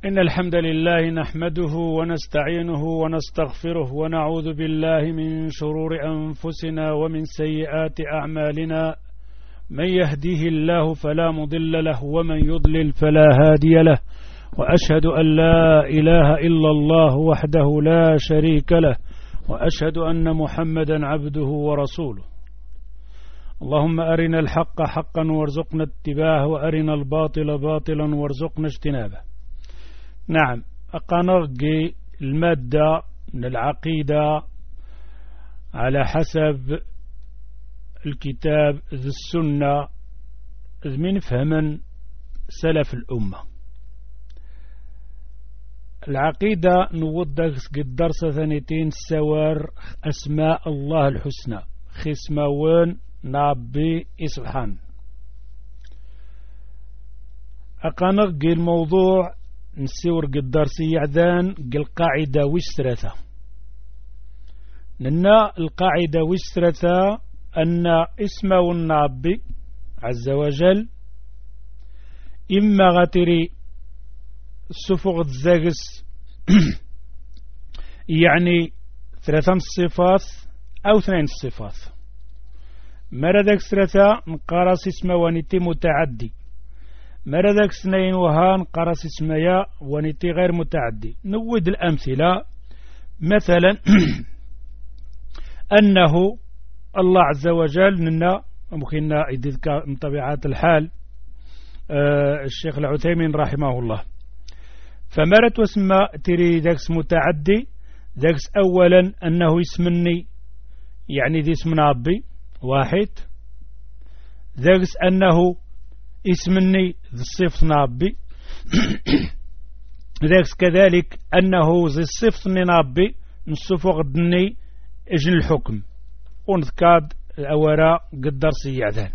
إن الحمد لله نحمده ونستعينه ونستغفره ونعوذ بالله من شرور أنفسنا ومن سيئات أعمالنا. من يهديه الله فلا مضل له ومن يضلل فلا هادي له، وأشهد أن لا إله إلا الله وحده لا شريك له، وأشهد أن محمدا عبده ورسوله. اللهم أرنا الحق حقا وارزقنا اتباعه، وأرنا الباطل باطلا وارزقنا اجتنابه. نعم، أقنرقي المادة من العقيدة على حسب الكتاب ذي السنة من فهم سلف الأمة. العقيدة نوضح قد درس ثانيتين سوار أسماء الله الحسنى خسماون نابي إسبحان. أقنرقي الموضوع نسيور قدر سيعدان القاعدة وشترثة لأن القاعدة وشترثة أن اسمه النابي عز وجل إما غتري سفغ الزاقس يعني 3 صفات أو 2 صفات. مردك 3 نقارس اسمه ونتي متعدي، مردك 2 وهان قرص اسميا ونتي غير متعدي. نود الأمثلة، مثلا أنه الله عز وجل لنا ممكن يديك من طبيعات الحال الشيخ العثيمين رحمه الله، فمرت واسم تري ذاكس متعدي ذاكس أولا أنه يسمني يعني ذي اسم ربي واحد، ذاكس أنه اسمني ذي الصفت نابي ذاكس كذلك أنه ذي الصفت نابي نصفو غدني اجن الحكم ونذكاد الأوراء قدر سيعدان.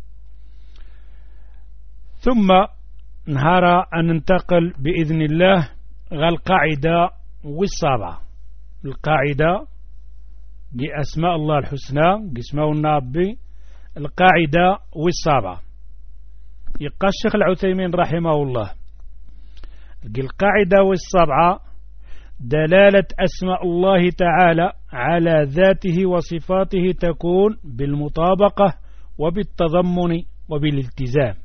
ثم نهار أن ننتقل بإذن الله غال القاعدة والسابعة. القاعدة بأسماء الله الحسنى قسمه النابي القاعدة والسابعة. يقى الشيخ العثيمين رحمه الله القاعدة والسابعة دلالة أسماء الله تعالى على ذاته وصفاته تكون بالمطابقة وبالتضمن وبالالتزام.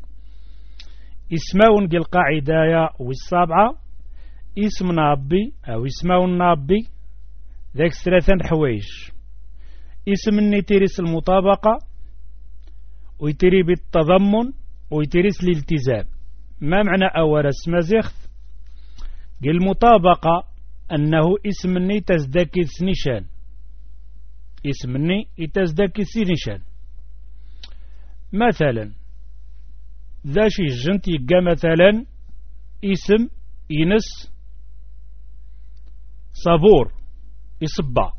اسمه القاعدة والسابعة اسم نابي أو اسمه النابي ذاك 3 حوايج. اسم النتيرس المطابقة، ويتري بالتضمن، ويتريس الالتزام. ما معنى أول اسم زخت؟ المطابقة أنه اسمني تزدكي سنشان، اسمني تزدكي سنشان. مثلا ذا شي جنت يقى مثلا اسم ينس صبور يصبع،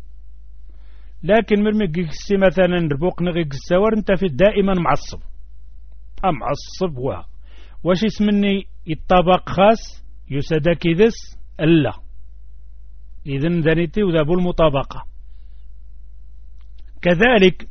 لكن مرمي قيسي مثلا ربوق نغيق السوار انت في دائما معصب معصب واش اسمني يطابق خاص يسدك ذس ألا إذن ذنيتي وذابو المطابقة. كذلك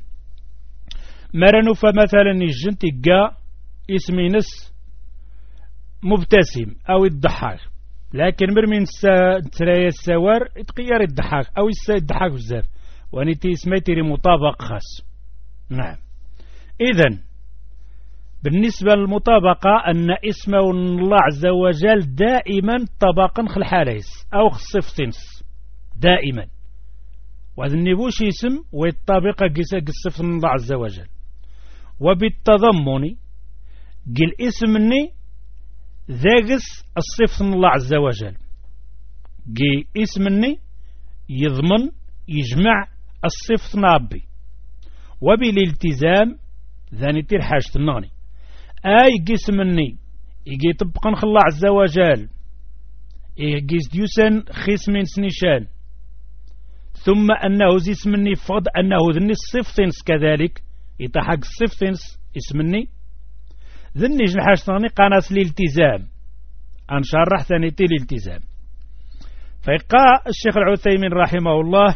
مرنو فمثلا الجنت قا اسمي نس مبتسم أو الضحاك، لكن مرمين ترايا السوار تقير الضحاك أو الضحاك بزاف ونيتي اسميتي مطابق خاص. نعم، إذن بالنسبة للمطابقة أن اسم الله عز وجل دائما طبقا خل حاليس أو خصفتنس دائما، وهذا النبوش اسم ويطابق قصفت الله عز وجل. وبالتضمن قل اسمني ذاقس الصفت الله عز وجل، قل اسمني يضمن يجمع الصفت نابي. وبالالتزام ذاني تير حاجة النغني أي قسمني يجي طبقا خ الله عز وجل يجي ديوسن خسمين سنيشان، ثم أنه زي اسمني فض أنه ذني الصفتنس كذلك يتحق الصفتنس اسمني ذني جنحاش ثاني قناس الالتزام أنشرح ثاني تي الالتزام. فيقع الشيخ العثيمين رحمه الله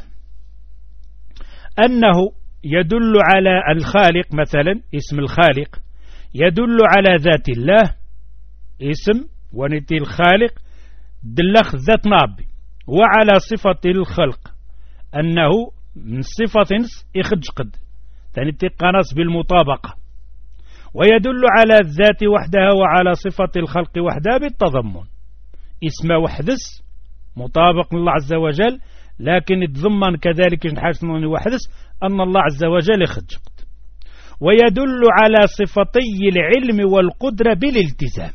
أنه يدل على الخالق، مثلا اسم الخالق يدل على ذات الله اسم ونتي الخالق دلخ ذات نابي، وعلى صفة الخلق أنه من صفة إخج قد تنتي قناص بالمطابقة، ويدل على الذات وحدها وعلى صفة الخلق وحدها بالتضمن. اسم وحدث مطابق لله عز وجل، لكن يتضمن كذلك نحن وحدث أن الله عز وجل إخج قد. ويدل على صفتي العلم والقدرة بالالتزام.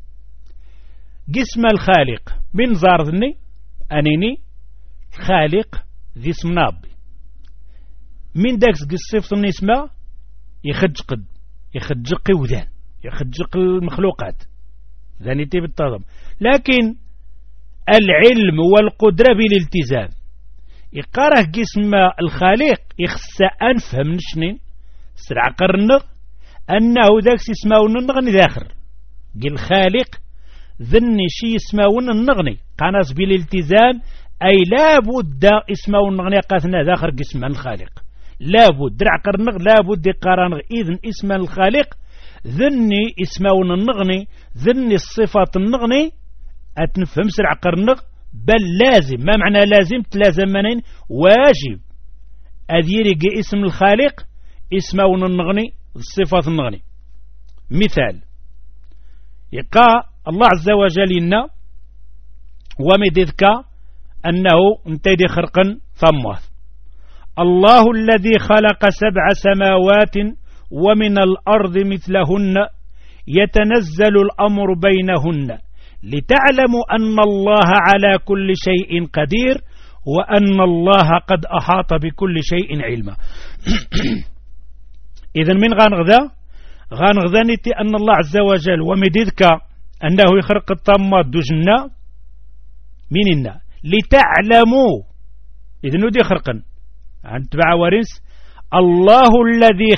جسم الخالق من زارذني أنيني خالق ذي اسم نابي من داكس صفة النسمة يخج قد يخج قوذان يخج المخلوقات ذانيتي بالتضم، لكن العلم والقدرة بالالتزام يقاره جسم الخالق يخص أنفهم نشنين سرع قرنغ أنه داكس يسماون النغني ذاخر قل الخالق ذني شي يسماون النغني قناص بالالتزام، أي لابد اسماون النغني قاثنا ذاخر جسم الخالق، لابد درع قرنغ لابد قرنغ إذن اسم الخالق ذني اسماون النغني ذني الصفة النغني أتنفهم سرع قرنغ، بل لازم. ما معنى لازم؟ تلازم منين واجب أذيري اسم الخالق اسماون النغني الصفة النغني. مثال يقع الله عز وجل إنا ومدذك أنه انتدي خرقا ثموث الله الذي خلق 7 سماوات ومن الأرض مثلهن يتنزل الأمر بينهن لتعلموا أن الله على كل شيء قدير وأن الله قد أحاط بكل شيء علما. إذن من غانغذا نتي أن الله عز وجل ومدذك أنه يخرق الطمات دجنا مننا لتعلموا إذن ودي خرقا عن تبع ورنس الله الذي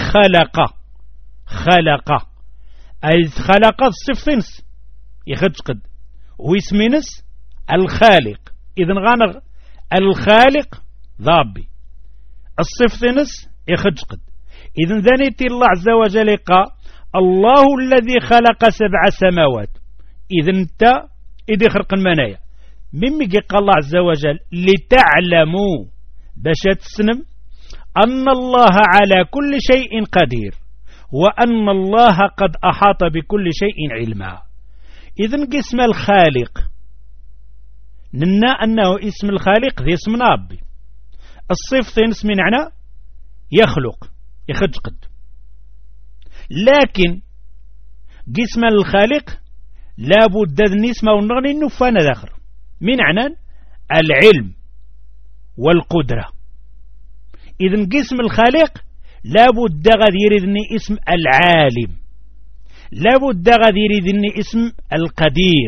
خلق أي خلق الصفنس يخدش قد ويسمينس الخالق. إذن غانغ الخالق ضابي الصفنس يخدش قد. إذن ذنيتي الله عز وجل الله الذي خلق 7 سماوات. إذن انت إذا خرق المنايا مما قال الله عز وجل لتعلموا باش تسنم أن الله على كل شيء قدير وأن الله قد أحاط بكل شيء علما. إذن اسم الخالق ننا أنه اسم الخالق ذي اسم نابي الصفة اسم معنى يخلق يخرج قد، لكن اسم الخالق لابد ذن اسمه ونغني النفان ذاخر من معنى العلم والقدرة. إذن اسم الخالق لابد غادي يريدني اسم العالم، لابد غادي يريدني اسم القدير.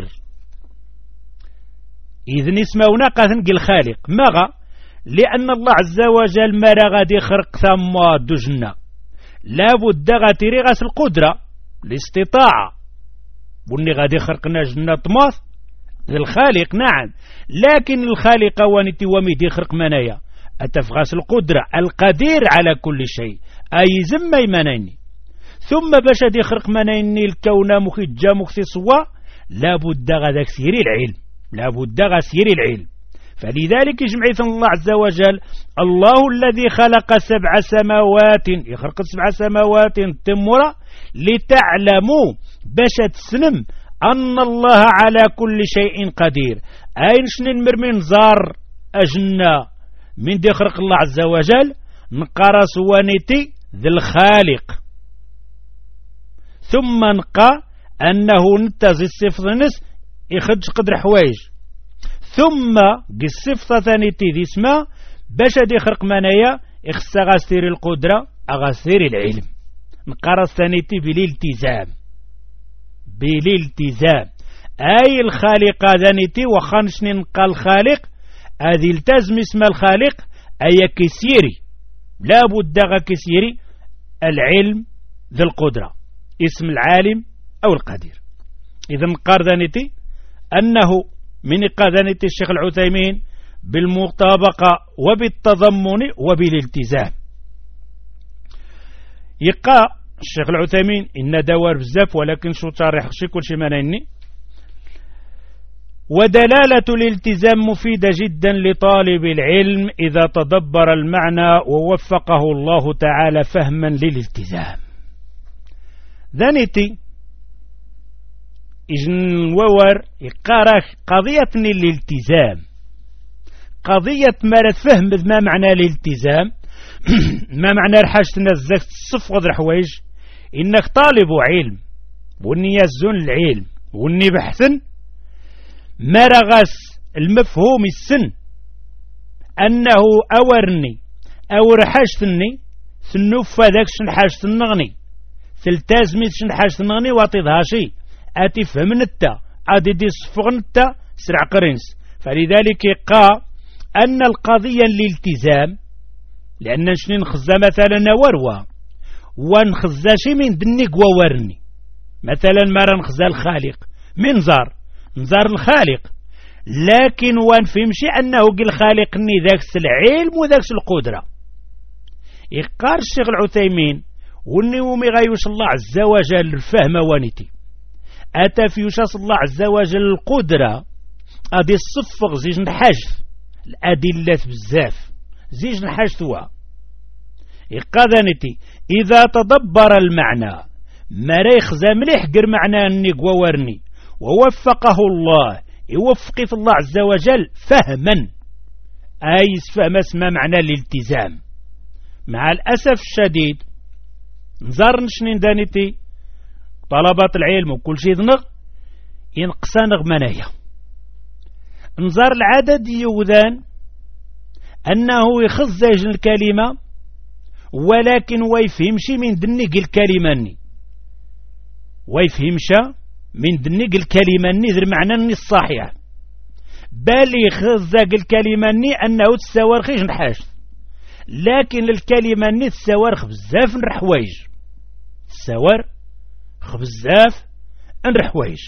إذن اسمه ناقة الخالق ماغا لأن الله عز وجل ما غادي خرق ثم دجنا لابد غادي يريغس القدرة الاستطاعة بني غادي خرقنا جنة طماث الخالق نعم، لكن الخالق وانتي وميدي خرق منايا أتفغاس القدرة القدير على كل شيء أي زمي منيني. ثم باش دي خرق منيني الكون مخجة مختصوة لابد غدا سيري العلم، لابد غدا سيري العلم. فلذلك جمعية الله عز وجل الله الذي خلق 7 سماوات يخرق 7 سماوات تمرة لتعلموا باش تسلم أن الله على كل شيء قدير. أين شنين مرمين زار أجنا من دي خرق الله عز وجل نقرس وانيتي ذي الخالق، ثم نقى أنه نتزي الصفة نس يخرج قدر حوايج، ثم الصفة ثانيتي ذي اسمها باش دي خرق منايا اخصى غاسير القدرة أغاسير العلم. نقرس ثانيتي بالالتزام، بالالتزام أي الخالق ذانيتي وخانشني نقى الخالق هذه التزم اسم الخالق أي كسيري لابد غا كسيري العلم ذي القدرة اسم العالم أو القدير. إذن قاردانيتي أنه من قاردانيتي الشيخ العثيمين بالمطابقة وبالتضمن وبالالتزام. يقع الشيخ العثيمين إن دوار بزاف ولكن شو تاريخ شي كل شي مانيني ودلالة الالتزام مفيدة جدا لطالب العلم إذا تدبر المعنى ووفقه الله تعالى فهما للالتزام. ذانيتي إجن وور يقارك قضية الالتزام، قضية مرة فهم ما معنى الالتزام ما معنى الحاجة نزك تصفغ الحوايج. إنك طالب علم وإني يزون العلم وإني بحثن ما رغس المفهوم السن أنه أورني أو رحشتني سنوف ذاك شن حاجة النغني تلتازمي شن حاجة النغني واطيضها شي أتفهم نتا أدي دي صفغ نتا سرع قرنس. فلذلك يقع أن القضية الالتزام لأن شنين خزا مثلا وروى ونخزا شي من دنيك وورني مثلا ما نخزا الخالق من نزار الخالق، لكن ونفهمشي أنه قل خالقني ذاك العلم وذاك القدرة. يقار الشيخ العثيمين ونيومي غايوش الله عز وجل الفهم وانتي أتى في يشاس الله عز وجل القدرة أدي الصفق زيج نحاجث الأدلة بزاف زيج نحاجث هو يقاذنتي إذا تدبر المعنى ما ريخ مليح قر معنى أني قوورني ووفقه الله يوفق الله عز وجل فهما أي فهم اسمه معنى الالتزام. مع الأسف الشديد نزار نشنين دانيتي طلبات العلم وكل شيء ذنغ ينقصى نغمانية نزار العدد يوذان أنه يخزج الكلمة ولكن ويفهمشي من دنيق الكلمة ويفهمش من دنيق الكلمة ذر معنى الصحيح بل يخزق الكلمة أنه تساور خيش نحاش، لكن الكلمة تساور بزاف نرحوايج تساور بزاف نرحوايج.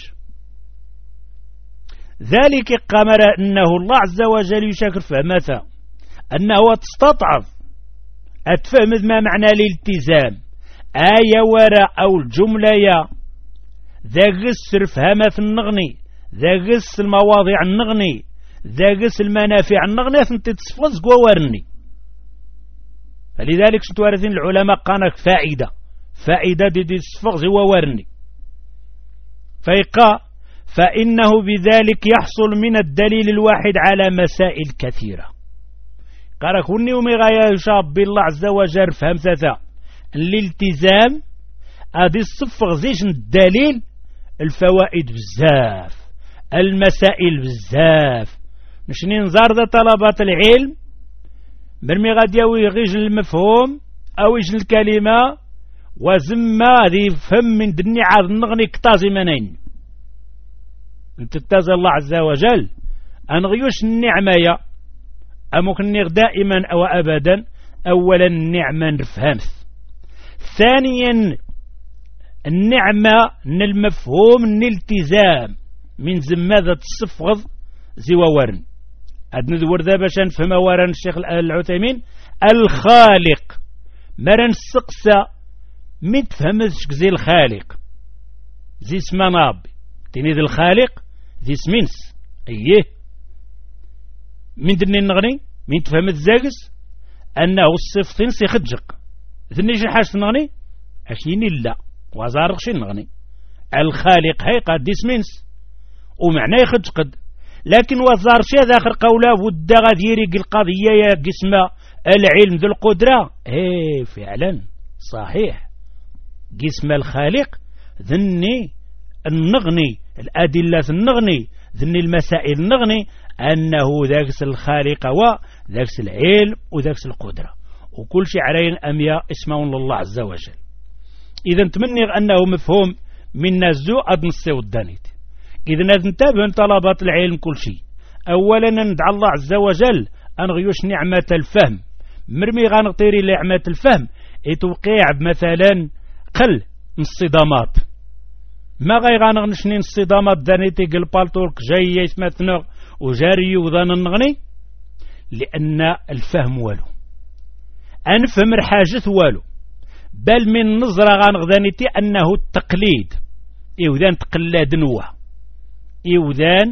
ذلك قمر أنه الله عز وجل يشكر فهمته أنه تستطعف أتفهم ما معنى الالتزام آية وراء أو الجملة يا ذا قس فهمة النغني ذا قس المواضيع النغني ذا قس المنافع النغني ثنتي تصفز قوارني. فلذلك ستوارثين العلماء قانك فائدة دي تصفغز وورني فيقع فإنه بذلك يحصل من الدليل الواحد على مسائل كثيرة. قال كوني ومغايا يشاب بالله عز وجل فهمتها الالتزام هذه الصفغ زيش الدليل الفوائد بزاف المسائل بزاف نشني نزار ذا طلبات العلم مرمي غادي يغيج المفهوم أو يجن الكلمة وزما ذي فهم من دني عاد نغني كتازي منين انت تتازي الله عز وجل أنغيوش النعمة أمكن دائما أو أبدا. أولا النعمة نفهمت، ثانيا النعمة المفهوم الالتزام من زمادة الصفغض زواورن أدن ذور ذا باش نفهم وران الشيخ العثيمين الخالق مرن السقسة من تفهمش زي الخالق زي اسم نابي تني ذي الخالق زي اسمينس ايه من دني النغني من تفهم الزاقس أنه الصفتين سيخدجق ذنيش حاجة النغني أكيني لا وزارق شي النغني الخالق هاي قد اسمينس ومعناه يخدجقد، لكن وزار شي ذاخر قوله ودا غادي يريق القضية يا قسمة العلم ذو القدرة ايه فعلا صحيح قسم الخالق ذني النغني الأدلة النغني ذني المسائل النغني أنه ذاكس الخالق وذاكس العلم وذاكس القدرة وكل شيء علينا أمياء اسمه لله عز وجل. إذا نتمنى أنه مفهوم من نزو أدنسي الدانيت. إذا ننتبه طلبات العلم كل شيء أولا ندعى الله عز وجل أن غيوش نعمة الفهم مرمي غانغطيري نعمة الفهم يتوقيع مثلا قل الصدامات ما غيغانغنشني الصدامات دانيتي قل بالطولك جاي يثمثنغ وجاري وذان النغني لأن الفهم والو أنفهم الحاجة والو بل من نظرة غانغذانيتي أنه التقليد إيوذان تقلاد نوه إيوذان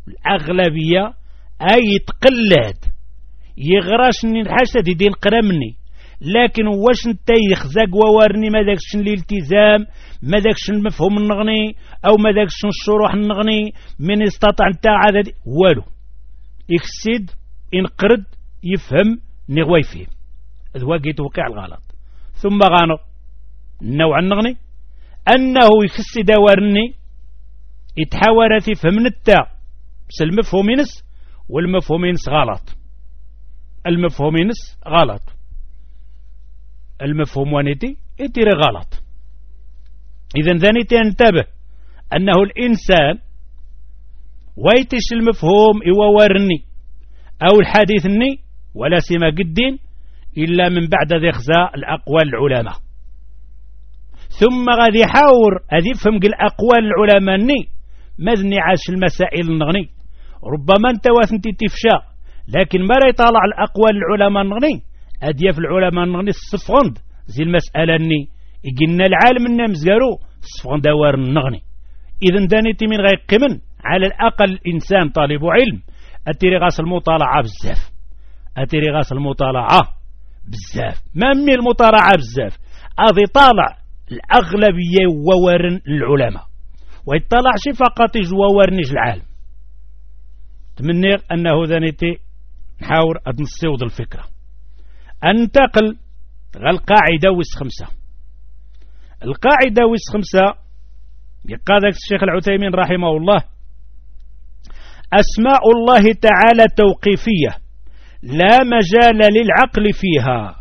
الأغلبية أي تقلد يغراش الحاجة دي نقرا مني، لكن واش انت يخزاق ووارني ما داكش الالتزام، ما داكش المفهوم النغني، او ما داكش الشروح النغني من استطاع انت عدد والو يكسد ينقرد يفهم نغوي فيه ذواقي توقع الغلط. ثم غانو النوع النغني انه يكسد وارني يتحاور تفهم نتا بس المفهوم ينس والمفهوم ينس غلط، المفهوم ينس غلط، المفهوم وانيتي يتيري غلط. إذن ذانيتي انتبه أنه الإنسان ويتش المفهوم يوارني أو الحديثني ولا سما قدين إلا من بعد ذي خزاء الأقوال العلماء، ثم غادي يحاور أذي فهم الأقوال العلماء ني ماذني عاش المسائل النغني، ربما انت واثنتي تفشى، لكن ما راه يطالع الأقوال العلماء النغني أدياف العلماء النغني الصفغند زي المسألة ني يقلنا العالم النا مزقارو الصفغند دوار النغني. إذن دانيتي من غير قمن على الأقل الإنسان طالب علم أتيري غاس المطالعة بزاف، أتيري غاس المطالعة بزاف، ما مي المطالعة بزاف أذي طالع الأغلبية وورن العلماء ويطلع شي فقط يجوورنيش العالم. تمني أنه ذانيتي نحاور أدنصيوض الفكرة. أنتقل القاعدة ويس 5. القاعدة ويس 5 يقال ذاك الشيخ العثيمين رحمه الله: أسماء الله تعالى توقيفية لا مجال للعقل فيها.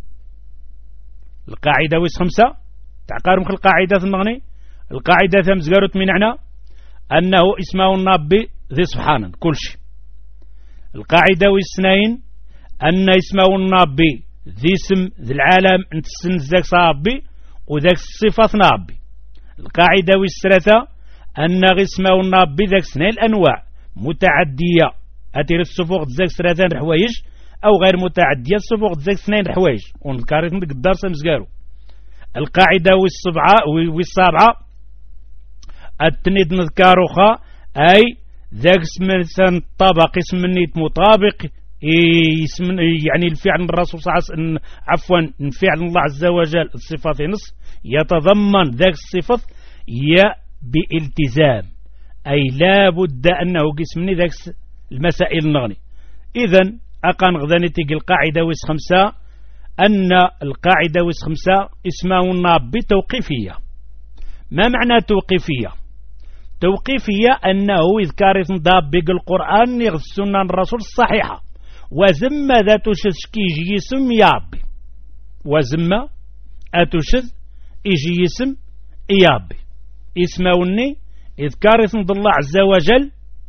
القاعدة ويس 5 تعقارم القاعدة النغني القاعدة ثمزقارت من عنا أنه اسمه النبي ذي سبحانه كل شيء. القاعدة ويس 2 أن اسمه النبي ذي اسم ذي العالم انت ذاك صابي وذاك الصفات نابي. القاعدة ويس 3 أن اسمه النبي ذاك سنين الأنواع متعدية أتير الصفوق ذاك 3 حوايج أو غير متعدية الصفوق ذاك 2 حوايج ونذكرت ندك الدار سمزقارو. القاعدة ويس 7 التنيد نذكاروخا أي ذاك اسم الطبق اسم النيت مطابق اسم يعني الفعل الرسول صلى الله عليه وسلم عفوا فعل الله عز وجل الصفات نص يتضمن ذاك الصفات يا بالتزام، أي لا بد أنه قسمني ذاك المسائل النغني. إذن أقان غذاني تيجي القاعدة ويس 5 أن القاعدة ويس 5 اسمه النابي توقيفية. ما معنى توقيفية؟ توقيفية أنه إذكار ضابق القرآن يغز السنة الرسول الصحيحة وزم ذات شسكي جيسم يابي وزم أتشذ إجي يسم إيابي اسموني إذكار اسم الله عز وجل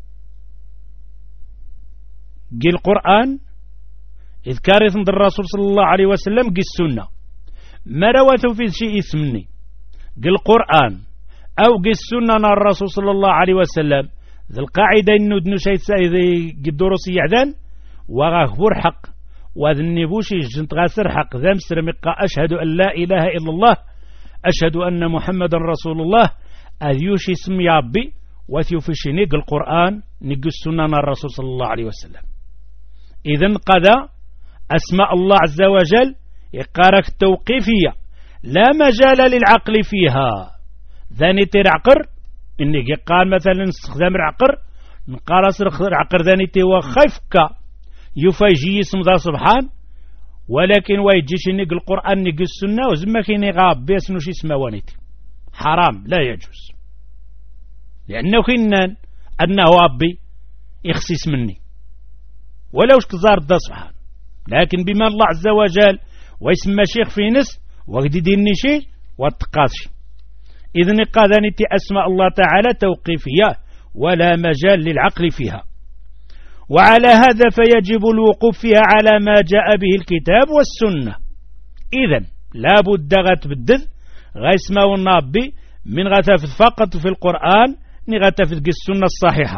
قي القرآن إذكار اسم الرسول صلى الله عليه وسلم قي السنة ما روته في شيء اسمني قي القرآن أو قي السنة الرسول صلى الله عليه وسلم ذي القاعدة إنه دنو شيء سايذي قي الدروس يعدان وغاخبور حق وذني بوشي جنت غاسر حق ذا مسرمقا أشهد أن لا إله إلا الله أشهد أن محمد رسول الله أذيوشي اسم يابي وثيوفشي نيق القرآن نيق السنة الرسول صلى الله عليه وسلم. إذن قذا أسماء الله عز وجل يقارك توقيفية لا مجال للعقل فيها. ذاني ترعقر إني يقال مثلا استخدام العقر نقارس العقر ذاني توخيفك يفاجي اسم ذا سبحان ولكن ويجيش نيق القرآن نيق السنة وزما كيني غاب بيسنو شي سماوانيتي حرام لا يجوز، لأنه كنان أنه أبي يخسيس مني ولوش كزار دا سبحان، لكن بما الله عز وجل ويسمى شيخ في نس وقد ديني شيء واتقاسي. إذن قادنتي أسماء الله تعالى توقيفية ولا مجال للعقل فيها، وعلى هذا فيجب الوقوف فيها على ما جاء به الكتاب والسنة. إذن لا بد غتبدل غيسماو النابي من غتفذ فقط في القرآن نغتفذ السنة الصحيحة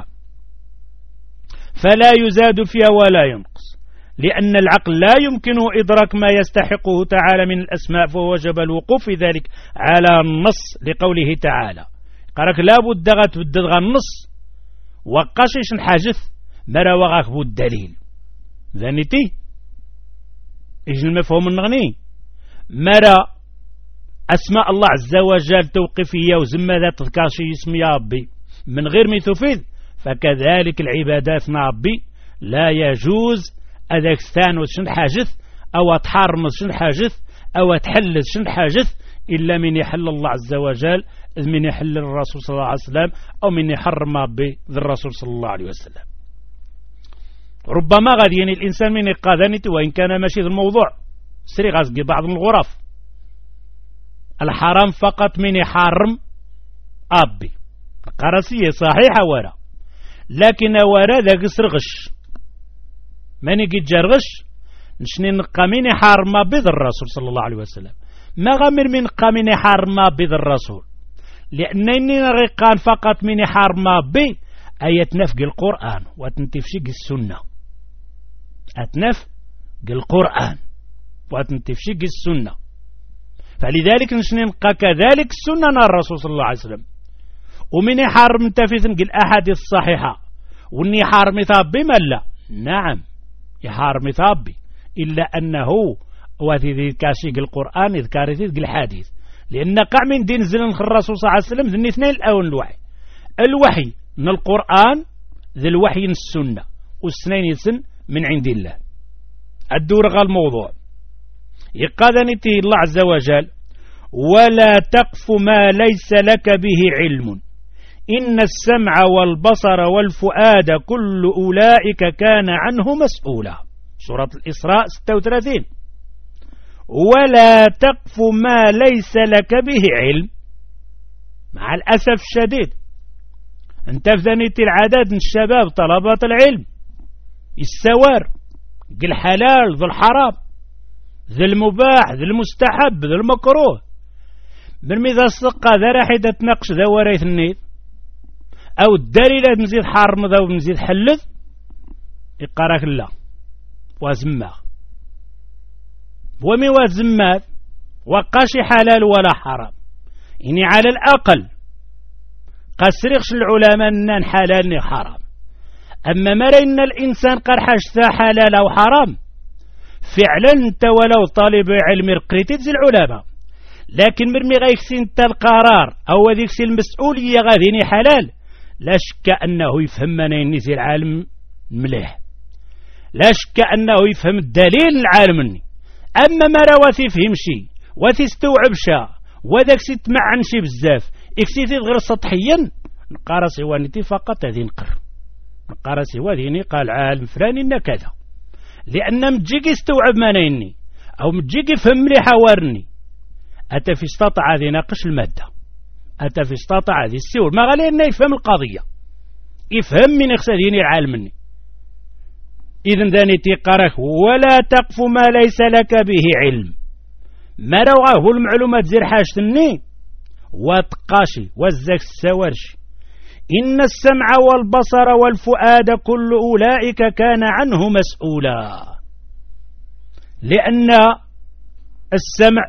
فلا يزاد فيها ولا ينقص، لأن العقل لا يمكنه إدراك ما يستحقه تعالى من الأسماء فوجب الوقوف في ذلك على النص لقوله تعالى قالك لا بد غتبدل النص وقاشيش نحاجث مرا وغاكبو الدليل ذانيتي إيش المفهوم النغني مرا أسماء الله عز وجل توقيفية وزمة ذات تذكر شيء اسم يا ربي من غير ما تفيد، فكذلك العبادات مع ربي لا يجوز أذاك ستانوس شن حاجث أو تحرمز شن حاجث أو تحلز شن حاجث إلا من يحل الله عز وجل، من يحل الرسول صلى الله عليه وسلم، أو من يحرم ربي ذي الرسول صلى الله عليه وسلم. ربما غادي يعني الإنسان من يقاذنت وإن كان ماشي ذي الموضوع سري غازقي بعض من الغرف الحرام فقط من يحرم أبي قرسية صحيحة ورا، لكن ورا ذاك سرغش من يجي جرغش نشني نقى من يحرم بذ الرسول صلى الله عليه وسلم، ما غمر من قى من يحرم بذ الرسول، لأنني نرقان فقط من يحرم بي أي تنفق القرآن وتنتفشق السنة، أتنفق القرآن وتنتفشق السنة، فلذلك نشني نقى كذلك السنة الرسول صلى الله عليه وسلم، ومن يحرم تفثن الأحاديث الصحيحة واني يحرم ثابي ملا نعم يحرم ثابي، إلا أنه وذي كاشيق القرآن يذكر ذي الحديث، لأن قع من دين زلن الرسول صلى الله عليه وسلم ذني اثنين الأول الوحي من القرآن ذي الوحي من السنة، والسنين يسن من عند الله. الدور غا الموضوع يقاذني الله عز وجل ولا تقف ما ليس لك به علم إن السمع والبصر والفؤاد كل أولئك كان عنه مسؤولا، سورة الإسراء 36. ولا تقف ما ليس لك به علم، مع الأسف الشديد انت في ذنيت العدد من الشباب طلبات العلم السوار ذي الحلال ذي الحرام ذي المباح ذي المستحب ذي المكروه، من ماذا السقة ذا راح تناقش ذا وريث النيت أو الدليل مزيد حرم ذا ومزيد حلث يقارك الله وزماغ ومي وزماغ وقاشي حلال ولا حرام، إني على الأقل قسرقش العلماء أن حلال حرام، أما مرينا الإنسان قرحش ذا حلال أو حرام فعلا انت ولو طالب علم رقريتي تزي العلماء، لكن مرمي غيكسي انت القرار أو ذيكسي المسؤولية غاديني حلال، لا شك أنه يفهم منين نزي العالم مليح، لا شك أنه يفهم الدليل العالمني، أما ما رواتي فهم شي وتستوعب شا وذاكسي تمعن شي بزاف اكسيتي غير سطحيا نقارا سوانيتي فقط هذه نقارا سوانيني قال عالم فلاني كذا، لأن متجيك يستوعب منيني أو متجيك يفهم لي حوارني أتى في استطاع هذه ناقش المادة، أتى في استطاع هذه السور ما غالي أنه يفهم القضية يفهم من يخسديني العالم مني. إذن ذانيتي قرأك ولا تقف ما ليس لك به علم، ما رواه المعلومات زير حاجتني واتقاشي وزاك السوارش إن السمع والبصر والفؤاد كل أولئك كان عنه مسؤولا، لأن السمع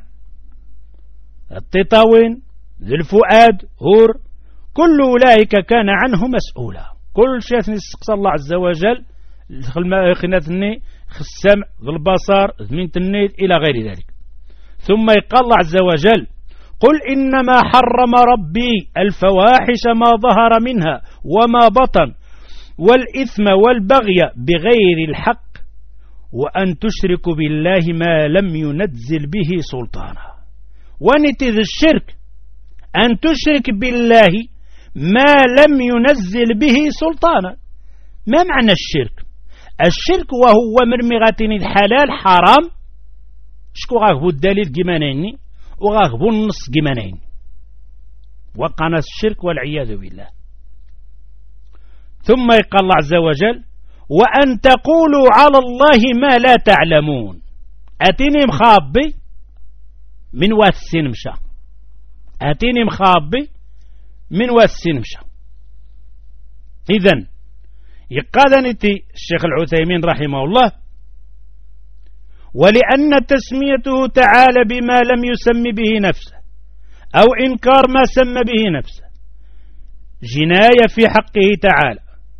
التطاوين ذي الفؤاد هور كل أولئك كان عنه مسؤولا، كل شيء نسقس الله عز وجل خناتني السمع ذي البصر ذمين تنيد إلى غير ذلك. ثم يقال الله عز وجل قل إنما حرم ربي الفواحش ما ظهر منها وما بطن والإثم والبغي بغير الحق وأن تشركوا بالله ما لم ينزل به سلطانا، ونتذ الشرك أن تشرك بالله ما لم ينزل به سلطانا. ما معنى الشرك؟ الشرك وهو مرمغتين الحلال حرام شكو غاغبو الدليل جمانيني وغاغبو النص جمانين وقنا الشرك والعياذ بالله. ثم يقال الله عز وجل وأن تقولوا على الله ما لا تعلمون، أتيني مخابي من واسين مشى، أتيني مخابي من واسين مشى. إذن يقادنتي الشيخ العثيمين رحمه الله ولأن تسميته تعالى بما لم يسم به نفسه أو إنكار ما سمى به نفسه جناية في حقه تعالى،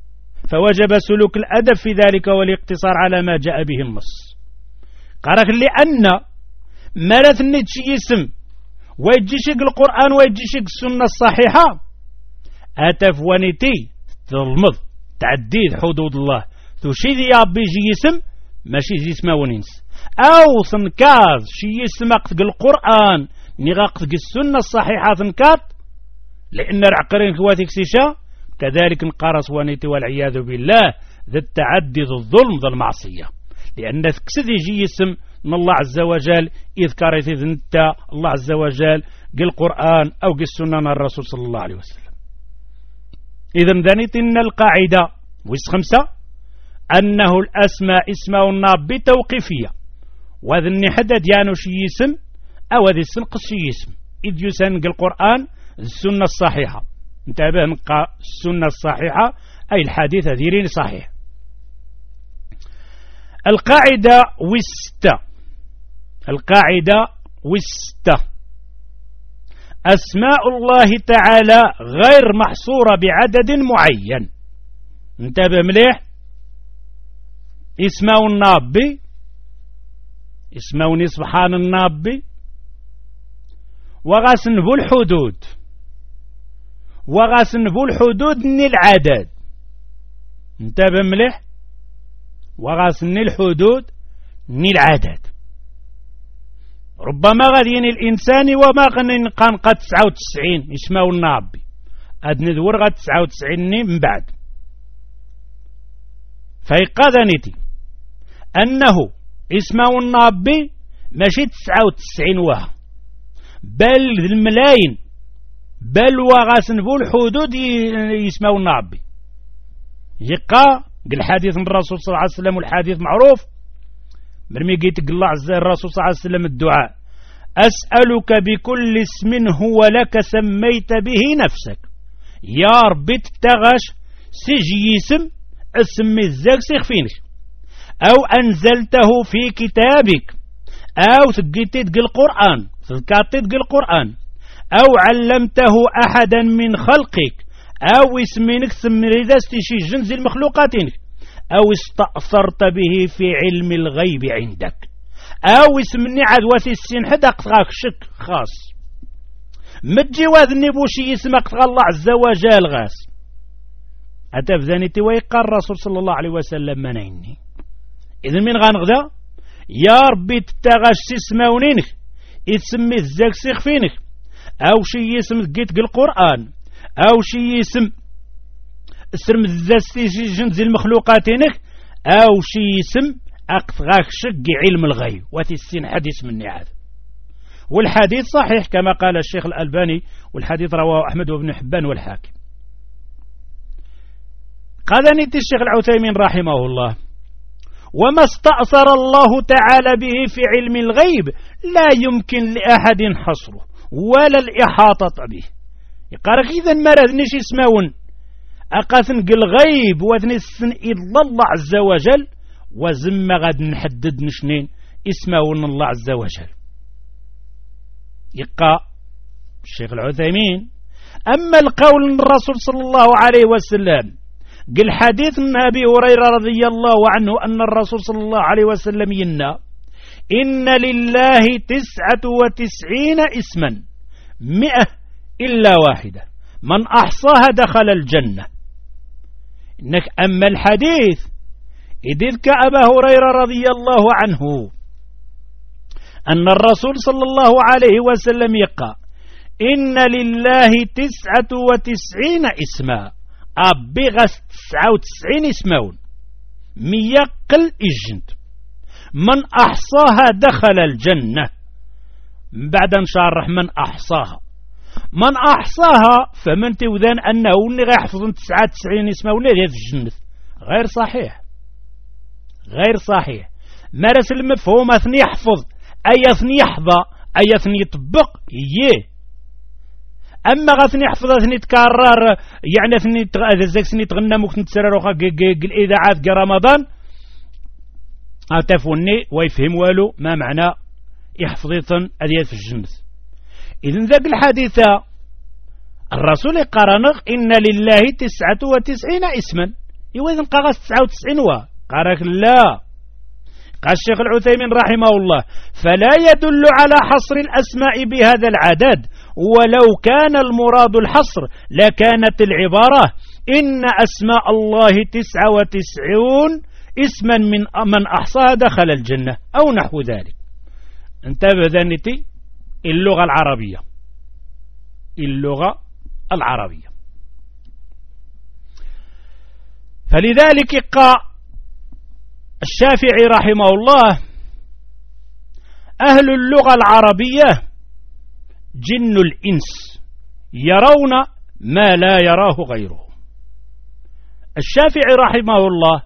فوجب سلوك الأدب في ذلك والاقتصار على ما جاء به النص. قالك لأن مرث نتشي اسم ويجيشك القرآن ويجيشك السنة الصحيحة أتفوانيتي تظلمض تعديد حدود الله تشيد يا ربي جي اسم ماشي زي اسمه وننس أو ثنكاظ شي اسم أقتق القرآن نغاقتق السنة الصحيحة ثنكاظ لأن العقرين كواتيك سيشا كذلك نقارس وانيتي والعياذ بالله ذا التعدي ذو الظلم ذا المعصية لأن تكسد يجي اسم من الله عز وجل إذ كاريتي ذنتا الله عز وجل قل القرآن أو قل السنة الرسول صلى الله عليه وسلم. إذن ذنيت إن القاعدة ويس 5 أنه الأسماء اسماء بتوقيفية وذن حدد يانو شي اسم أو ذي السنق شي اسم إذ يسنق القرآن السنة الصحيحة انتبه نقى السنة الصحيحة أي الحديث ذيرين صحيح. القاعدة وستة أسماء الله تعالى غير محصورة بعدد معين. انتبه مليح اسماء النابي اسماء سبحان النابي وغاسنبو الحدود من العدد. انتبه مليح وغاسن الحدود من العدد. ربما غادين الإنسان وما قان قد 99 اسمه النابي أدنى ذور غاد 99 من بعد فيقاذنتي أنه اسمه النابي ماشي 99 وها بل الملايين بل وغاسن بو الحدود يسمو النابي يقى الحديث من الرسول صلى الله عليه وسلم والحديث معروف مرمي قيت الله عز الرسول صلى الله عليه وسلم الدعاء أسألك بكل اسم هو لك سميت به نفسك يا ربي تتغش سجي اسم اسمي الزاك سيخفينك أو أنزلته في كتابك أو ثقيتك القرآن ثقيتك القرآن أو علمته أحدا من خلقك أو اسمينك سمريدستي شي جنز المخلوقاتينك أو استأثرت به في علم الغيب عندك أو اسمني عدوة السين حدق تغاك شك خاص متجي واذني بوشي اسمك الله عز وجل غاس أتفذني ويقال الرسول صلى الله عليه وسلم منيني إذن من غنغدا يا ربي تتغش اسمونينك اسمي الزاك سيخفينك أو شي اسم قيت القرآن أو شي اسم اسم الزاستي جنز المخلوقاتينك أو شي اسم أقفغاك شق علم الغيب وتسين حديث من نعاد. والحديث صحيح كما قال الشيخ الألباني والحديث رواه أحمد وابن حبان والحاكم. قال نيت الشيخ العثيمين رحمه الله وما استأثر الله تعالى به في علم الغيب لا يمكن لأحد حصره ولا الإحاطة به. يقارك إذن مرضنيش اسمون أقاثن الغيب وذنسن إلا الله عز وجل وزم غاد نحدد نشنين اسمون الله عز وجل. يقى الشيخ العثيمين أما القول الرسول صلى الله عليه وسلم قل حديث النبي هريرة رضي الله عنه أن الرسول صلى الله عليه وسلم ينا إن لله 99 اسما 100 إلا واحدة من أحصاها دخل الجنة. إنك أما الحديث إذ أبا هريرة رضي الله عنه أن الرسول صلى الله عليه وسلم يقى إن لله 99 اسما أبغس 99 اسمون 100 قل الجند من أحصاها دخل الجنة. بعد أن شرح من أحصاها فمن توذان أنه اللي يحفظ 99 اسمون في الجنة غير صحيح مارس المفهوم أثني يحفظ أي أثني يحظى أي أثني يطبق أما غاثني يحفظ أثني يتكرر يعني أثني تغنى ممكن تسرر الإذاعات كرمضان أتفوني ويفهم والو ما معنى يحفظيثن أذيات في الجنس. إذن ذاك الحديثة الرسول قرنق إن لله 99 اسما إذن قا غاس 99 قالك لا. قال الشيخ العثيمين رحمه الله: فلا يدل على حصر الأسماء بهذا العدد، ولو كان المراد الحصر لكانت العبارة إن أسماء الله 99 اسما من أحصاها دخل الجنة أو نحو ذلك. انتبه ذنتي اللغة العربية، اللغة العربية. فلذلك قال الشافعي رحمه الله: أهل اللغة العربية جن الإنس يرون ما لا يراه غيره. الشافعي رحمه الله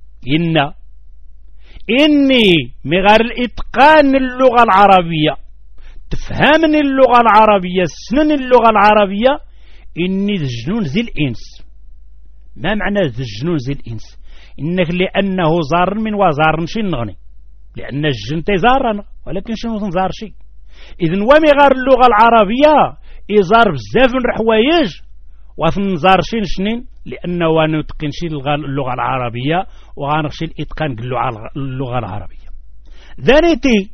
إني مغار الإتقان اللغة العربية، تفهمني اللغة العربية، سنن اللغة العربية، إني ذجنون زي الإنس. ما معنى ذجنون زي الإنس؟ إنك لأنه زار من وزار نشي نغني، لأن الجن تزارنا ولكن شنو نزار شي. إذن ومغار اللغة العربية إزار بزاف من الحوايج وثنزار شي نشنين، لأنه ونتقن شي اللغة العربية وغنخشي الإتقان اللغة العربية. ذانيتي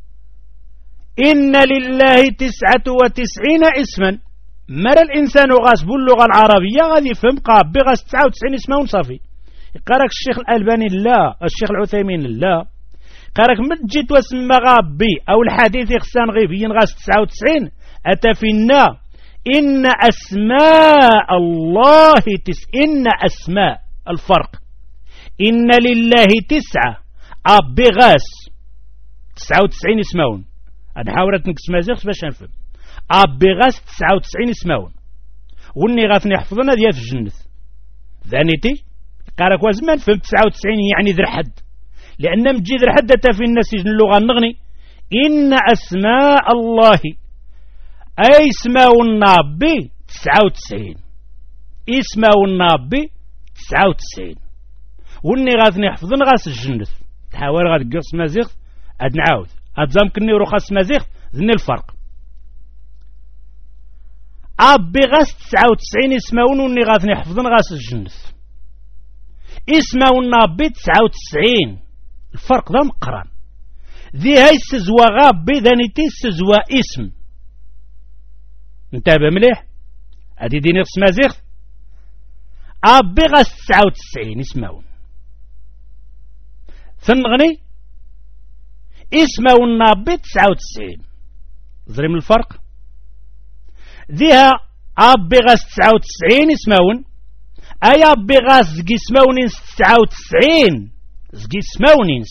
إن لله 99 اسما. مر الإنسان غاسب اللغة العربية غادي يفهم قابي غاس 99 اسما ونصافي. قالك الشيخ الألباني لا، الشيخ العثيمين لا، قالك من جيت واسمى غابي أو الحديث يخسان غيبيين غاس 99 أتفنا إن أسماء الله إن أسماء الفرق. إن لله 9 أبي غاس 99 اسمون. نحاول نكس مازيغش باش نفهم. أبي غاس 99 اسمون وني غاثني حفظنا ديال في الجنة. ذانيتي قالك وزمان فهم 99 يعني ذر حد، لأن مجي ذر حد في الناس يجن اللغة النغني. إن أسماء الله أي اسماء النابي 99، اسماء النابي 99 وني غاثني حفظنا غاس الجنة. تحاول غاد قرص مازيغ أد نعاود أدزام كني رخص مازيغ ذني الفرق. أبي غاس 99 اسماون وني غاثني حفظنا غاس الجنة. اسماء النابي 99 الفرق ذا مقران. ذي هاي السزوى غابي ذانيتي السزوى اسم. انتبه مليح هادي ديني غس مازيغ. أبي غاس 99 اسماون ثنغني اسماء النابي 99 زريم الفرق. ذيها أبي غاس 99 اسماون أي أبي غاس زكي اسماونينس 99 زكي اسماونينس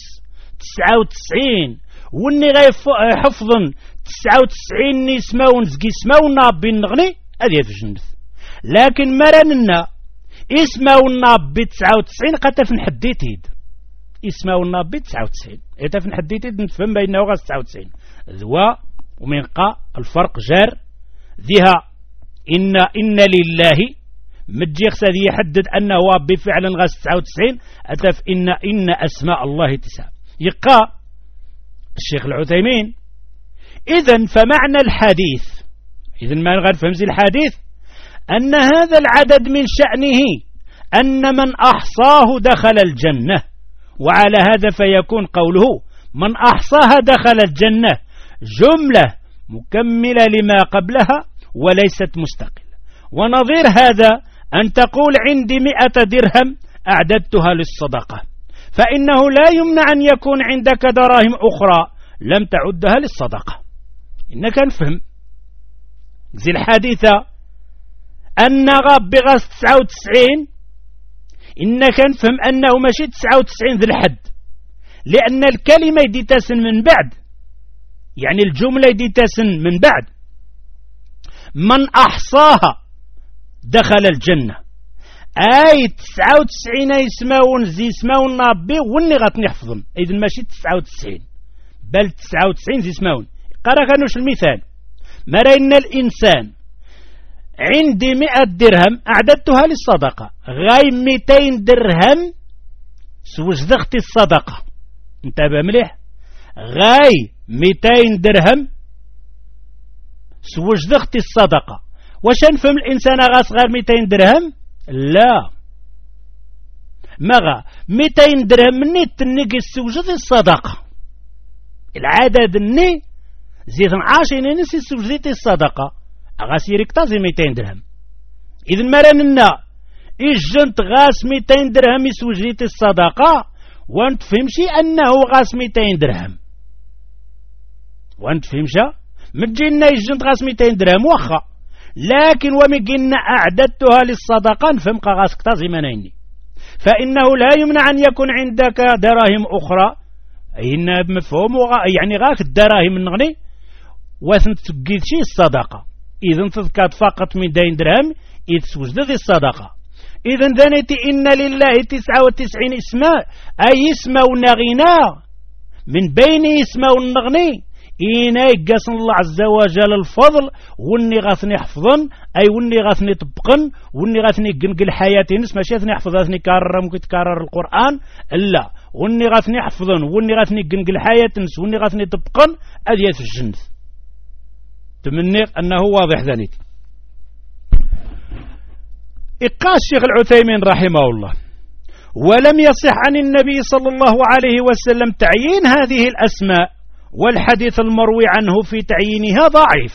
99 وني غاي حفظن 99 اسماون زكي اسماون نابي النغني هذه في الجنة. لكن مرننا اسماون نابي 99 قد فنحديتيد اسماون نابي 99 إذا فنحديتيد نفهم بينه غاس 99 ذوا ومن قا الفرق جار. ذيها إن لله مجي خسادي يحدد أنه بفعل غاس 99 أتف إن أسماء الله 9. يقى الشيخ العثيمين إذن فمعنى الحديث، إذن ما نغير فهمزي الحديث أن هذا العدد من شأنه أن من أحصاه دخل الجنة، وعلى هذا فيكون قوله من أحصاها دخل الجنة جملة مكملة لما قبلها وليست مستقلة. ونظير هذا أن تقول عندي 100 درهم أعددتها للصدقة، فإنه لا يمنع أن يكون عندك دراهم أخرى لم تعدها للصدقة. إنك نفهم زي الحادثة أن غاب بغاس 99 إنك نفهم أنه ماشي 99 ذي الحد، لأن الكلمة يدي تسن من بعد، يعني الجملة يدي تسن من بعد من أحصاها دخل الجنة. أي 99 يسماون زي يسماون نابي وني غاتني حفظن، إذن ماشي 99 بل 99 زي يسماون. قرأ كانوش المثال مرينا الإنسان عندي 100 درهم أعددتها للصدقة، غاي 200 درهم سوش ذختي الصدقة. انتبه مليح، غاي 200 درهم سوش ذختي الصدقة. واش نفهم الإنسان غاس غير 200 درهم؟ لا، مغا 200 درهم مني تنقي السوجد الصدقة العدد الني زيد 10 نسي السوجد الصدقة أغاسيرك تازي 200 درهم. إذن مراننا إجنت غاس 200 درهم سوجد الصدقة وانت فهمشي أنه غاس 200 درهم وانت فهمشا مجينا إجنت غاس 200 درهم وخا لكن ومجينا أعددتها للصدقة نفهم غاس كتازي منيني فإنه لا يمنع أن يكون عندك دراهم أخرى إن بمفهوم يعني غاك الدراهم النغني وثن تقيد شي الصدقة إذن تذكر فقط 200 درهم إذ سوجد ذي الصدقة. إذن ذنتي إن لله 99 اسماء أي اسماء نغنى من بين اسماء النغني إينا يقاس الله عز وجل الفضل وني غاثني حفظن أي وني غاثني طبقن وني غاثني قنقل حياتي نس ماشي غاثني حفظ غاثني كارر ممكن تكرر القرآن لا وني غاثني حفظن وني غاثني قنقل حياتي نس وني غاثني طبقن أديات الجنس تمني أنه واضح ذلك. إقاس الشيخ العثيمين رحمه الله ولم يصح عن النبي صلى الله عليه وسلم تعيين هذه الأسماء والحديث المروي عنه في تعيينها ضعيف.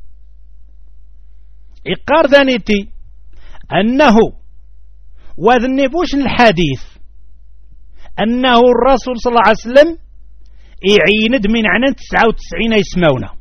إقار ذانيتي أنه وذنبوش الحديث أنه الرسول صلى الله عليه وسلم يعيند من عنا 99 يسمونا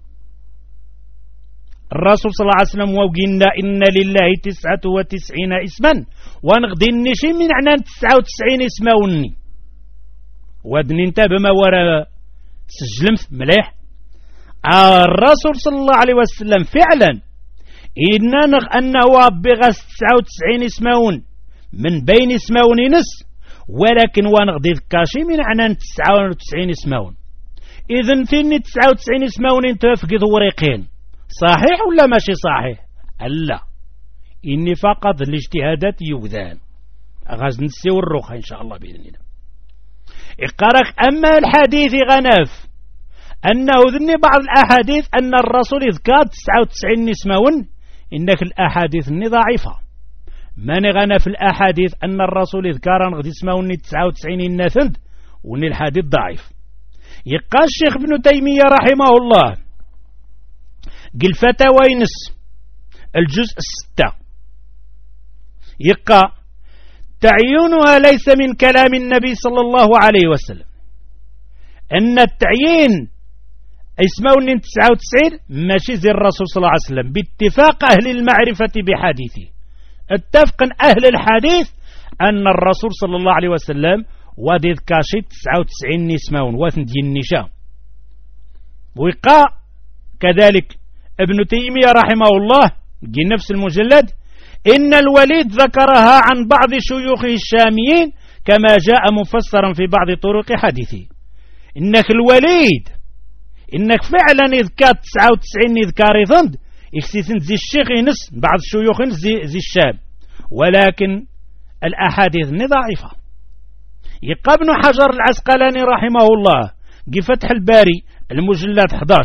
الرسول صلى الله عليه وسلم وقلنا إن لله 99 اسما ونغدي النشي من عنا 99 اسموني ودن انتبه ما وراء سجلمت مليح الرسول صلى الله عليه وسلم فعلا إننا أنه بغس 99 اسمون من بين اسمون نس ولكن ونغدي الكاشي من عنا 99 اسمون. إذن فيني 99 اسمون انتفقد وريقين صحيح ولا ماشي صحيح؟ لا إني فقط الاجتهادات يوذان غاز نسيو الرخة إن شاء الله بإذن الله. إقارك أما الحديث غناف أنه ذني بعض الأحاديث أن الرسول يذكر 99 نسمون إنك الأحاديث ضعيفة ما نغنى في الأحاديث أن الرسول يذكر نغدي اسمون 99 النثند وأن الحديث ضعيف. يقال الشيخ ابن تيمية رحمه الله قل فتاوى نس الجزء 6 يقى تعيينها ليس من كلام النبي صلى الله عليه وسلم أن التعيين اسمون 99 ماشي زي الرسول صلى الله عليه وسلم باتفاق أهل المعرفة بحديثه اتفق أهل الحديث أن الرسول صلى الله عليه وسلم وديذ كاشي 99 اسمون وثن دي النشاء. ويقى كذلك ابن تيمية رحمه الله نفس المجلد إن الوليد ذكرها عن بعض شيوخه الشاميين كما جاء مفسرا في بعض طرق حديثه. إنك الوليد إنك فعلا يذكر 99 يذكر ضد يكسيثن زي الشيخ ينس بعض الشيوخ زي الشام ولكن الأحاديث ضعيفة. يقى ابن حجر العسقلاني رحمه الله فتح الباري المجلد 11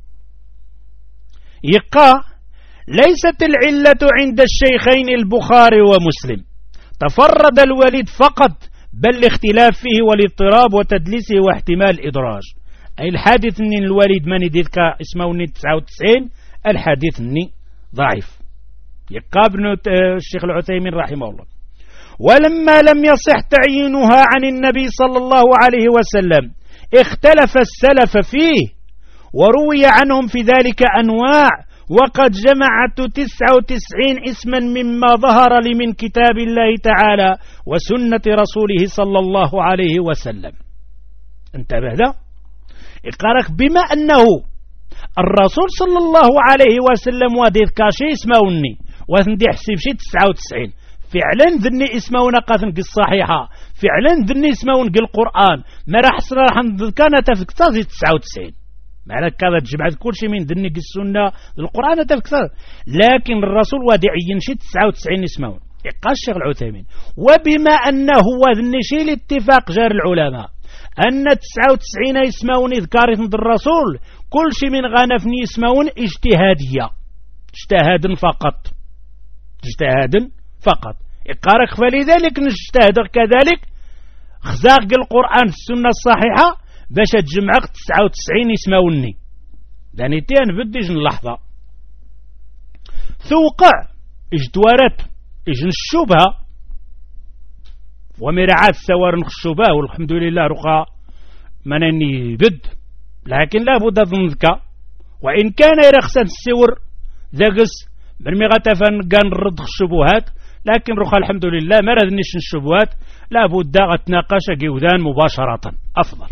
يقى ليست العلة عند الشيخين البخاري ومسلم تفرد الوليد فقط بل الاختلاف فيه والاضطراب وتدليسه واحتمال إدراج أي الحادث أن الوليد من يذكر اسمه 99 الحديث أني ضعيف. يقى ابن الشيخ العثيمين رحمه الله ولما لم يصح تعيينها عن النبي صلى الله عليه وسلم اختلف السلف فيه وروي عنهم في ذلك أنواع وقد جمعت 99 اسما مما ظهر لي من كتاب الله تعالى وسنة رسوله صلى الله عليه وسلم. انتبه ده إقارك بما أنه الرسول صلى الله عليه وسلم وديذ كاشي اسموني وثندي حسيب شي 99 فعلا ذني اسمونا قاثن الصحيحة فعلا ذني اسمون القرآن ما راح صراحة كانت تفكتازي 99 معنى كذا تجمع كل شيء من ذني السنة القرآن تفكتاز لكن الرسول ودعي شي 99 اسمون يقال الشيخ العثيمين وبما أنه هو ذني شي الاتفاق جار العلماء أن 99 اسمون إذكارت عند الرسول كل شيء من غنفني اسمون اجتهادية اجتهاد فقط يقارك. فلذلك نجتهد كذلك خزاق القرآن في السنة الصحيحة باش تجمعك 99 يسماوني داني تيان بديج اللحظة ثوقع اجتوارت اجن الشبهة ومراعاة السوار الشبهة والحمد لله رقا منني بد لكن لا بد ظنك وإن كان يرخص السور ذاقس برمي غتفن كان نرد الشبهات لكن رخا الحمد لله ما ردنيش الشبهات لا بد غتناقش جودان مباشرة أفضل.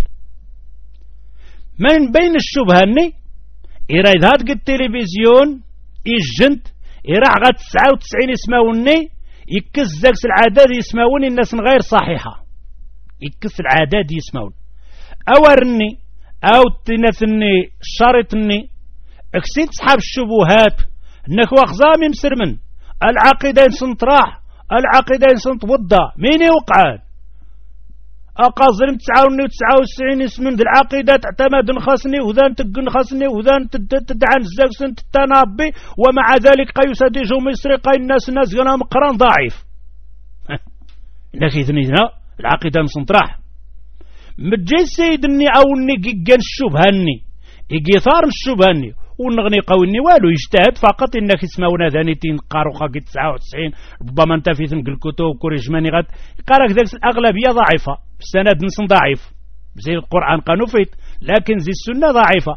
من بين الشبهة اني إرايد هاد التلفزيون إجنت إراح غا 99 يسماوني يكس ذاكس العدد يسماوني الناس غير صحيحة يكس العدد يسماون أورني أو تنثني شرطني اكسيت صحاب الشبهات انك واخزامي مسرمن العقيدة سنطراح العقيدة سنتوضى مين يوقعان أقازرم 99 اسمن ذي العقيدة تعتمد خاصني وذان تقن خاصني وذان تدعن الزاكسن تتنابي ومع ذلك قيسدي جو مصري قاي الناس غنا مقران ضعيف لكن إذن العقيدة سنطراح مجي سيدني أو نقيقان الشبهاني إقيثار الشبهاني ونغني قويني والو يجتهد فقط انك اسماونا ذانيتين قارو خاقي 99 ربما انت في ثنق الكتب كوريجماني غاد قارك ذاك الاغلبيه ضعيفه السند نصن ضعيف زي القران قانوفيت لكن زي السنه ضعيفه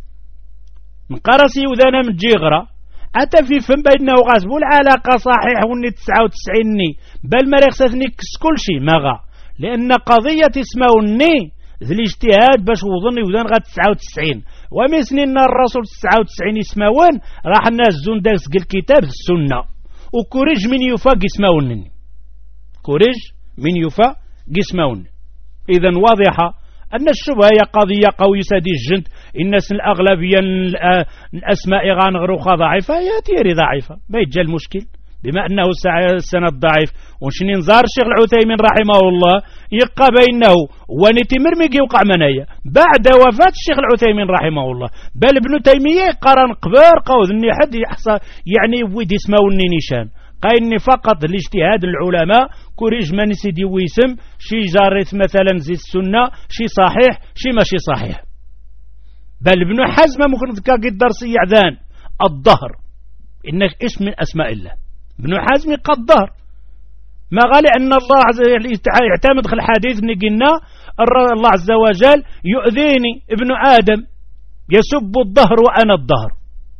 نقرسي وذانا من جيغرا اتى في فم بيننا وغاسبو العلاقه صحيح وني 99 بل ما رخصتني كل شيء ماغا لان قضيه اسماوني ذي الاجتهاد باش وظني وذان غا 99 ومسنين الرسول 99 يسماون راح الناس زون داكس الكتاب السنة وكوريج من يفا قسماون كوريج من يفا قسماون. إذن واضحة أن الشبهة هي قضية قوية سدي الجند الناس الأغلبية الأسماء غانغروخة ضعيفة هي تيري ضعيفة ما يتجا المشكل بما أنه السند ضعيف ونشني نزار الشيخ العثيمين رحمه الله يقى بينه ونتمر ميقي يوقع منايا بعد وفاة الشيخ العثيمين رحمه الله بل ابن تيمية قرن قبار قوذ اني حد يحصى يعني ويد يسموني نيشان قايني فقط الاجتهاد العلماء كوريج من سيدي ويسم شي جارث مثلا زي السنة شي صحيح شي ماشي صحيح بل ابن حزم ممكن تكاقي الدرسي يعذان الظهر إنك اسم من أسماء الله ابن حزم قد ظهر ما قال أن الله يعتمد في الحديث اللي قلنا الله عز وجل يؤذيني ابن آدم يسب الظهر وأنا الظهر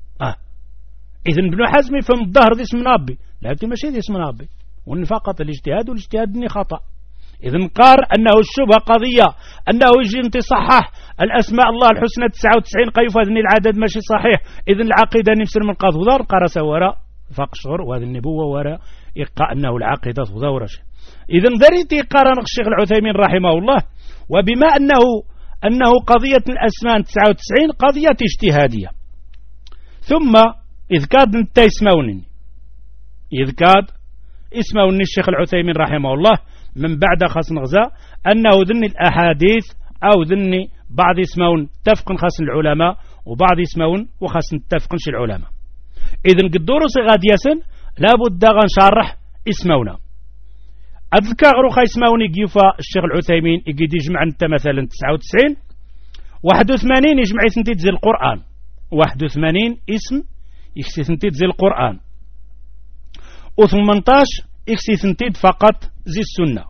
إذن ابن حزم فهم الظهر ذي اسم ربي لكن ماشي ذي اسم ربي وإن فقط الاجتهاد والاجتهاد اني خطأ. إذن قال أنه الشبهة قضية أنه يجي انتصحح الأسماء الله الحسنى 99 قيفة ذني العدد ماشي صحيح إذن العقيدة نفسر من قاض وذار قرس وراء فاقشر وهذه النبوة وراء إقاء أنه العقيدة وذور شيء. إذن ذريتي قارن الشيخ العثيمين رحمه الله وبما أنه قضية الأسماء 99 قضية اجتهادية ثم إذ كاد انت اسموني إذ كاد اسموني الشيخ العثيمين رحمه الله من بعد خاص نغزاء أنه ذني الأحاديث أو ذني بعض يسمون تفق خاص العلماء وبعض يسمون وخاص تفقنش العلماء. إذن قدورو صغاد ياسن لابد غنشارح اسمونا أذكر روخا يسموني قيفا الشيخ العثيمين يجي يجمع انت مثلا 99 81 يجمع سنتيت زي القرآن 81 اسم يكسي سنتيت زي القرآن و18 يكسي سنتيت فقط زي السنة.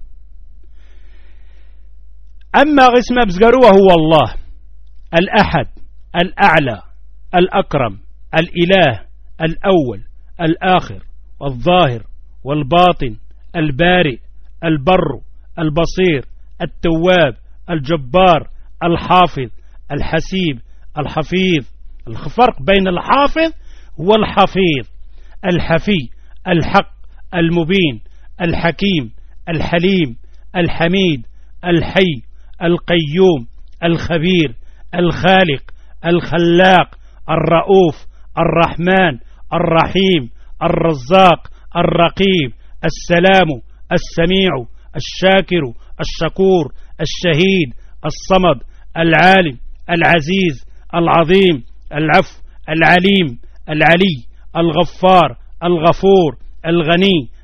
أما غسم بزقروا هو الله الأحد الأعلى الأكرم الإله الأول الآخر والظاهر والباطن البارئ البر البصير التواب الجبار الحافظ الحسيب الحفيظ. الفرق بين الحافظ والحفيظ الحفي الحق المبين الحكيم الحليم الحميد الحي القيوم الخبير الخالق الخلاق الرؤوف الرحمن الرحيم الرزاق الرقيب السلام السميع الشاكر الشكور الشهيد الصمد العالم العزيز العظيم العفو العليم العلي الغفار الغفور الغني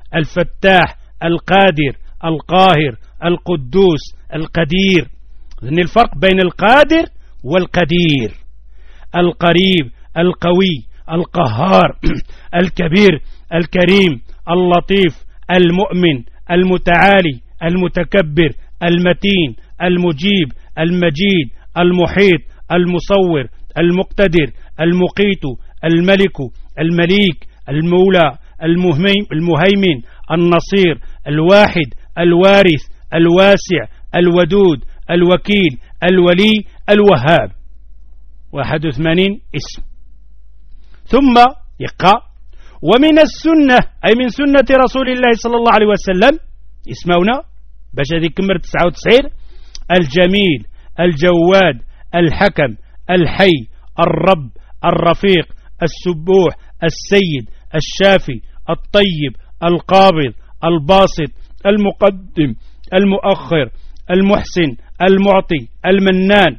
الفتاح، القادر، القاهر، القدوس، القدير. ذني الفرق بين القادر والقدير. القريب، القوي، القهار، الكبير، الكريم، اللطيف، المؤمن، المتعالي، المتكبر، المتين، المجيب، المجيد، المحيط، المصور، المقتدر، المقيت، الملك، المليك، المولى، المهيمن، النصير، الواحد، الوارث، الواسع، الودود، الوكيل، الولي، الوهاب. 81 اسم. ثم يقع ومن السنة أي من سنة رسول الله صلى الله عليه وسلم اسمعنا باش هذه كمر 99: الجميل، الجواد، الحكم، الحي، الرب، الرفيق، السبوح، السيد، الشافي، الطيب، القابض، الباسط، المقدم، المؤخر، المحسن، المعطي، المنان،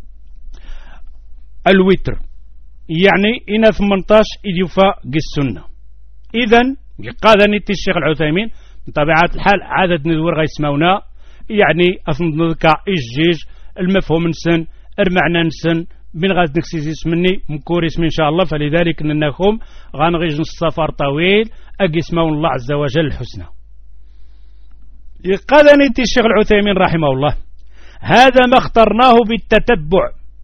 الوتر. يعني إن 18 إديوفا السنة. إذن قاد نتي الشيخ العثيمين بطبيعة الحال عادة ندور غيسمونا يعني أفنذكا إجيج المفهوم نسن المعنى نسن من غاد نكسيز اسمني مكوريس من شاء الله. فلذلك ننكم غانغيج السفر طويل أقسمون الله عز وجل الحسنى. قال نتي الشيخ العثيمين رحمه الله: هذا ما اخترناه بالتتبع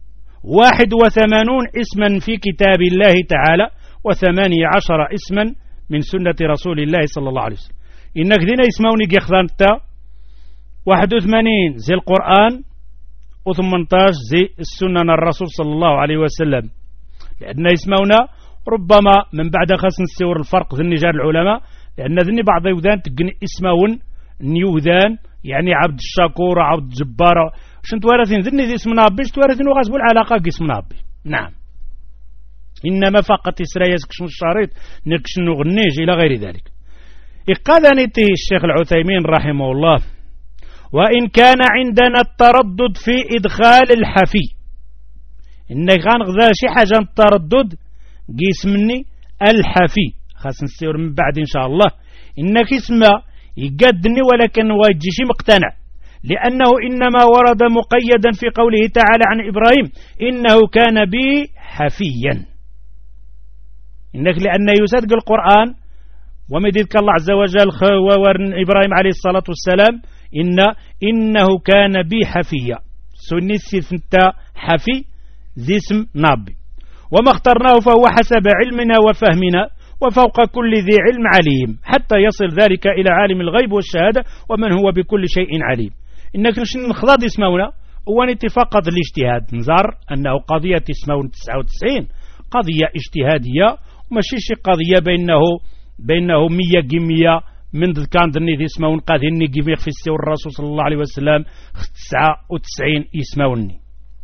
81 اسما في كتاب الله تعالى و18 اسما من سنة رسول الله صلى الله عليه وسلم. إنك دينا يسموني قيخذان تا 81 زي القرآن و18 زي السنة الرسول صلى الله عليه وسلم. لأن يسمونا ربما من بعد خاص نستور الفرق ذني جار العلماء، لأن ذني بعض يوذان تقني اسمون نيوذان يعني عبد الشكور، عبد الجبار، شنت وارثين ذني ذي اسم نابيش توارثين وغاسبوا العلاقة قسم نابي. نعم، إنما فقط إسرائيل كشن الشريط نكشن نغنيج إلى غير ذلك. قال نتي الشيخ العثيمين رحمه الله: وإن كان عندنا التردد في إدخال الحفي، إنك غنغذا شي حاجة التردد قيس مني الحفي خاص نستير من بعد إن شاء الله. إنك اسمه يقدني ولكن واجيشي مقتنع، لأنه إنما ورد مقيدا في قوله تعالى عن إبراهيم: إنه كان بي حفيا. إنك لأن يصدق القرآن ومديدك الله عز وجل وورن إبراهيم عليه الصلاة والسلام إنه كان بي حفيا. سني سنتا حفي ذي اسم نابي. وما اخترناه فهو حسب علمنا وفهمنا، وفوق كل ذي علم عليم، حتى يصل ذلك إلى عالم الغيب والشهادة ومن هو بكل شيء عليم. إنك نخضاد اسمونا ونتي فقط الاجتهاد. نزار أنه قضية اسمون 99 قضية اجتهادية وماشي شي قضية بينه 100 جمية من كان ذني ذي اسمون قاذني جميع في السور الرسول صلى الله عليه وسلم 99 اسموني.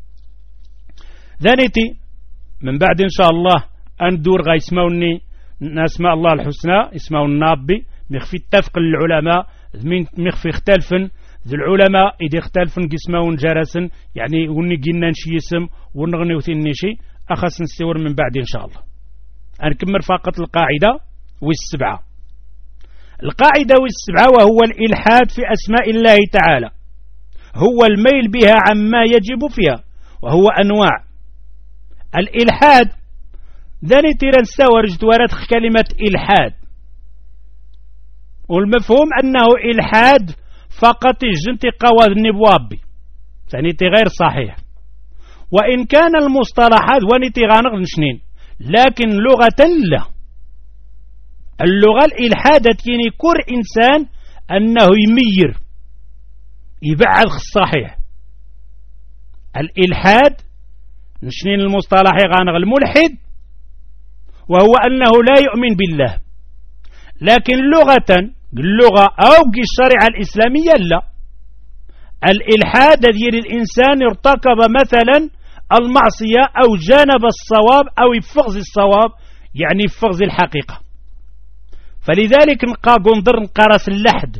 ذانيتي من بعد إن شاء الله أندور غا يسموني أسماء الله الحسنى اسمه النابي مخفي اتفق العلماء مخفي اختلفن ذو العلماء إذا اختلفن قسمون جرسن يعني ونجينا نشي اسم ونغني وثني شيء أخص نستور من بعد إن شاء الله. أنكمل فقط القاعدة والسبعة. القاعدة والسبعة وهو الإلحاد في أسماء الله تعالى، هو الميل بها عما يجب فيها، وهو أنواع. الإلحاد ذاني تيران استورج توارد كلمة إلحاد، والمفهوم أنه إلحاد فقط جنتي قواد النبوابي ثانيتي غير صحيح. وإن كان المصطلحات ونتي غانغ نشنين، لكن لغة لا. اللغة الإلحاد تيني كور إنسان أنه يمير يبعد الصحيح. الإلحاد نشنين المصطلح غانغ الملحد، وهو أنه لا يؤمن بالله. لكن اللغة أو الشريعة الإسلامية لا. الإلحاد ديال الإنسان ارتكب مثلا المعصية أو جانب الصواب أو يفغز الصواب، يعني يفغز الحقيقة. فلذلك نقا قنضر نقارس اللحد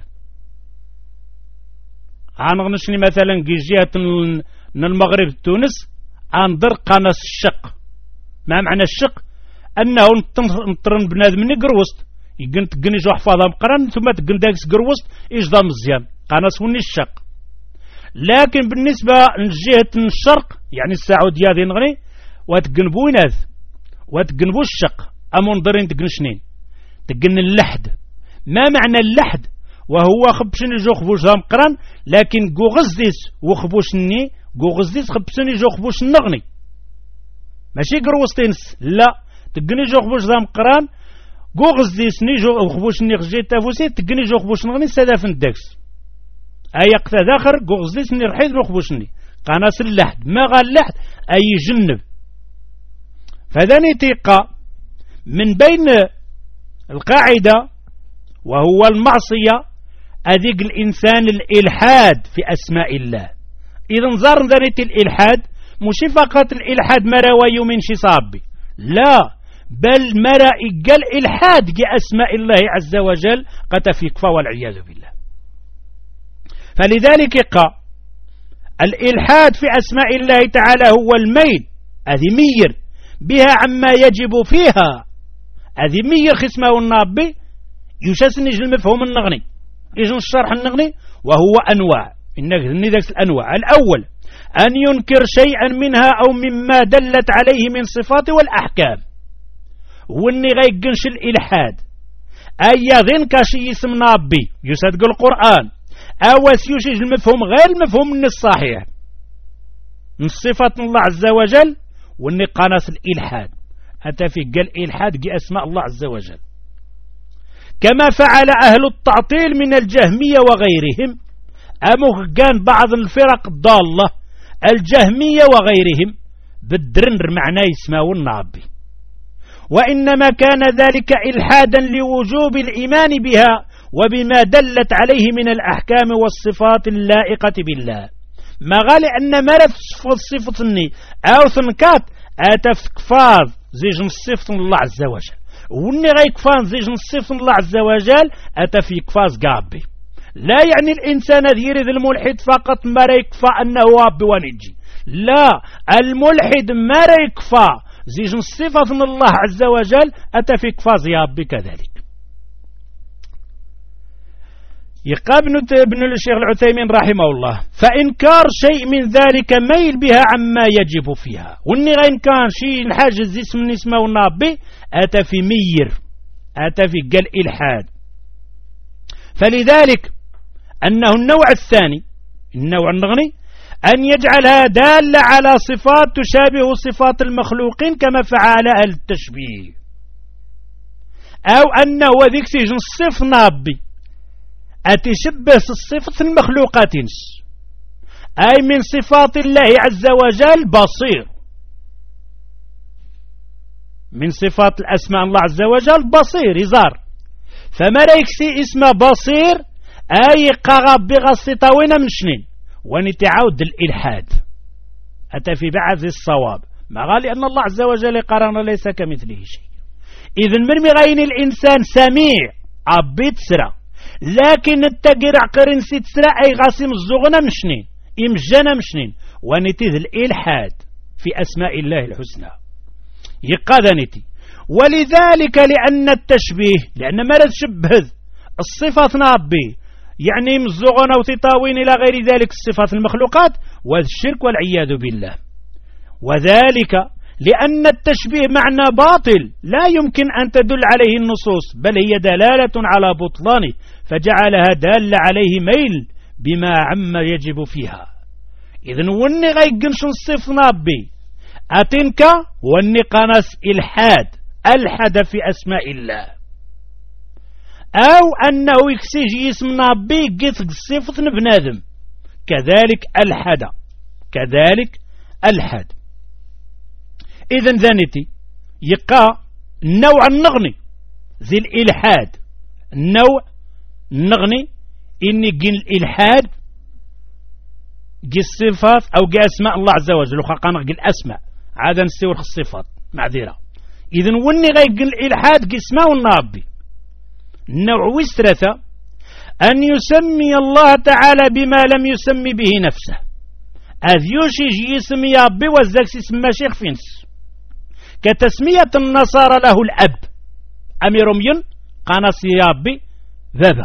غنغنشني مثلا جهة المغرب تونس غنضر قناص الشق. ما معنى الشق؟ أنه نطرن بنادم نقروست يقن تقني جو حفاظة مقران ثم تقن داكس قروست إجدا مزيان قناص وني الشق. لكن بالنسبة لجهة الشرق يعني السعودية ذي نغني وتقن بويناذ وتقن بو الشق أمنظرين تقن شنين تقن اللحد. ما معنى اللحد؟ وهو خبشني جو خبوش ذا مقران لكن قوغزديس وخبوشني قوغزديس خبشني جو خبوش نغني ماشي قروستينس لا تقني جو خبوش ذا مقران قوغزديس نيجو خبوش نيغجي تافوسي تقني جو خبوش نغني سادافن الدكس اي قتا داخر قوغزديس ني رحيد نخبوشني قناص اللحد ما غا اللحد اي جنب. فذاني تيقى من بين القاعدة وهو المعصية أذيق الإنسان الإلحاد في أسماء الله. إذا نظر ذريت الإلحاد مش فقط الإلحاد مروي من شي صابي لا بل مرا إقل إلحاد في أسماء الله عز وجل قد في كفا والعياذ بالله. فلذلك يقع الإلحاد في أسماء الله تعالى هو الميل أذي مير بها عما يجب فيها أذي مير خسمه النابي يشسنج المفهوم النغني يجن الشرح النغني وهو أنواع ذاك الأنواع. الأول أن ينكر شيئا منها أو مما دلت عليه من صفات والأحكام واني غيقنش الإلحاد أي يظن كشي اسم نابي يصدق القرآن أو سيوشيج المفهوم غير المفهوم من الصحيح من صفات الله عز وجل واني قناص الإلحاد أتى في قال إلحاد جي أسماء الله عز وجل كما فعل أهل التعطيل من الجهمية وغيرهم. أمو كان بعض الفرق الضالة الجهمية وغيرهم بالدرنر معناه يسماو النابي وإنما كان ذلك إلحادا لوجوب الإيمان بها وبما دلت عليه من الأحكام والصفات اللائقة بالله. ما غالي أن مرث صفتني أو ثنكات أتفت كفاظ زيج صفة الله عز وجل واني غيكفان زيج صفة الله عز وجل أتفي كفاز قابي. لا يعني الإنسان يريد الملحد فقط ما يكفى أنه رب ونجي لا الملحد ما يكفى زيج صفة من الله عز وجل أتفي كفاز يابي كذلك. يقابن ابن الشيخ العثيمين رحمه الله فإنكار شيء من ذلك ميل بها عما يجب فيها واني غين كان شيء الحاجز اسم نسمه ونابي أتى في مير أتى في قل إلحاد. فلذلك أنه النوع الثاني النوع النغني أن يجعلها دالة على صفات تشابه صفات المخلوقين كما فعل أهل التشبيه أو أنه ذيك سيجن الصف نابي أتشبه الصفة المخلوقات أي من صفات الله عز وجل بصير من صفات الأسماء الله عز وجل بصير يزار فما ريكسي اسمه بصير أي قرب بغسطوين من شنين ونتعود الإلحاد أتى في بعض الصواب ما قال لأن الله عز وجل قرن ليس كمثله شيء. إذن مرمي غين الإنسان سميع أبيت سرى لكن التقرع قرن ست سرى أي غاسم الزغنة مشنين إمجانا مشنين ونتذ الإلحاد في أسماء الله الحسنى يقاذنتي. ولذلك لأن التشبيه لأن ما لا تشبه الصفة نابي يعني مزغنا وتطاوين إلى غير ذلك الصفات المخلوقات والشرك والعياذ بالله. وذلك لأن التشبيه معنى باطل لا يمكن أن تدل عليه النصوص بل هي دلالة على بطلانه فجعلها دالة عليه ميل بما عم يجب فيها. إذن وني غيقنش الصف نابي أتنك وني قناس إلحاد ألحد في أسماء الله أو أنه يكسيج اسم نابي قيث الصفة بنادم كذلك ألحد كذلك ألحد. إذن ذانتي يقع النوع النغني ذي الإلحاد النوع النغني إني قين الإلحاد قي الصفات أو قي أسماء الله عز وجل وخلقنا قي الأسماء عادا نستوي الصفات معذرة. إذن وني غي قين الإلحاد قي اسماء النابي النوع وسترثة أن يسمي الله تعالى بما لم يسمي به نفسه أذ يوشي يسمي ربي وزاكس اسم شيخ فينس كتسمية النصارى له الأب أميرمين قناص يا ربي بابا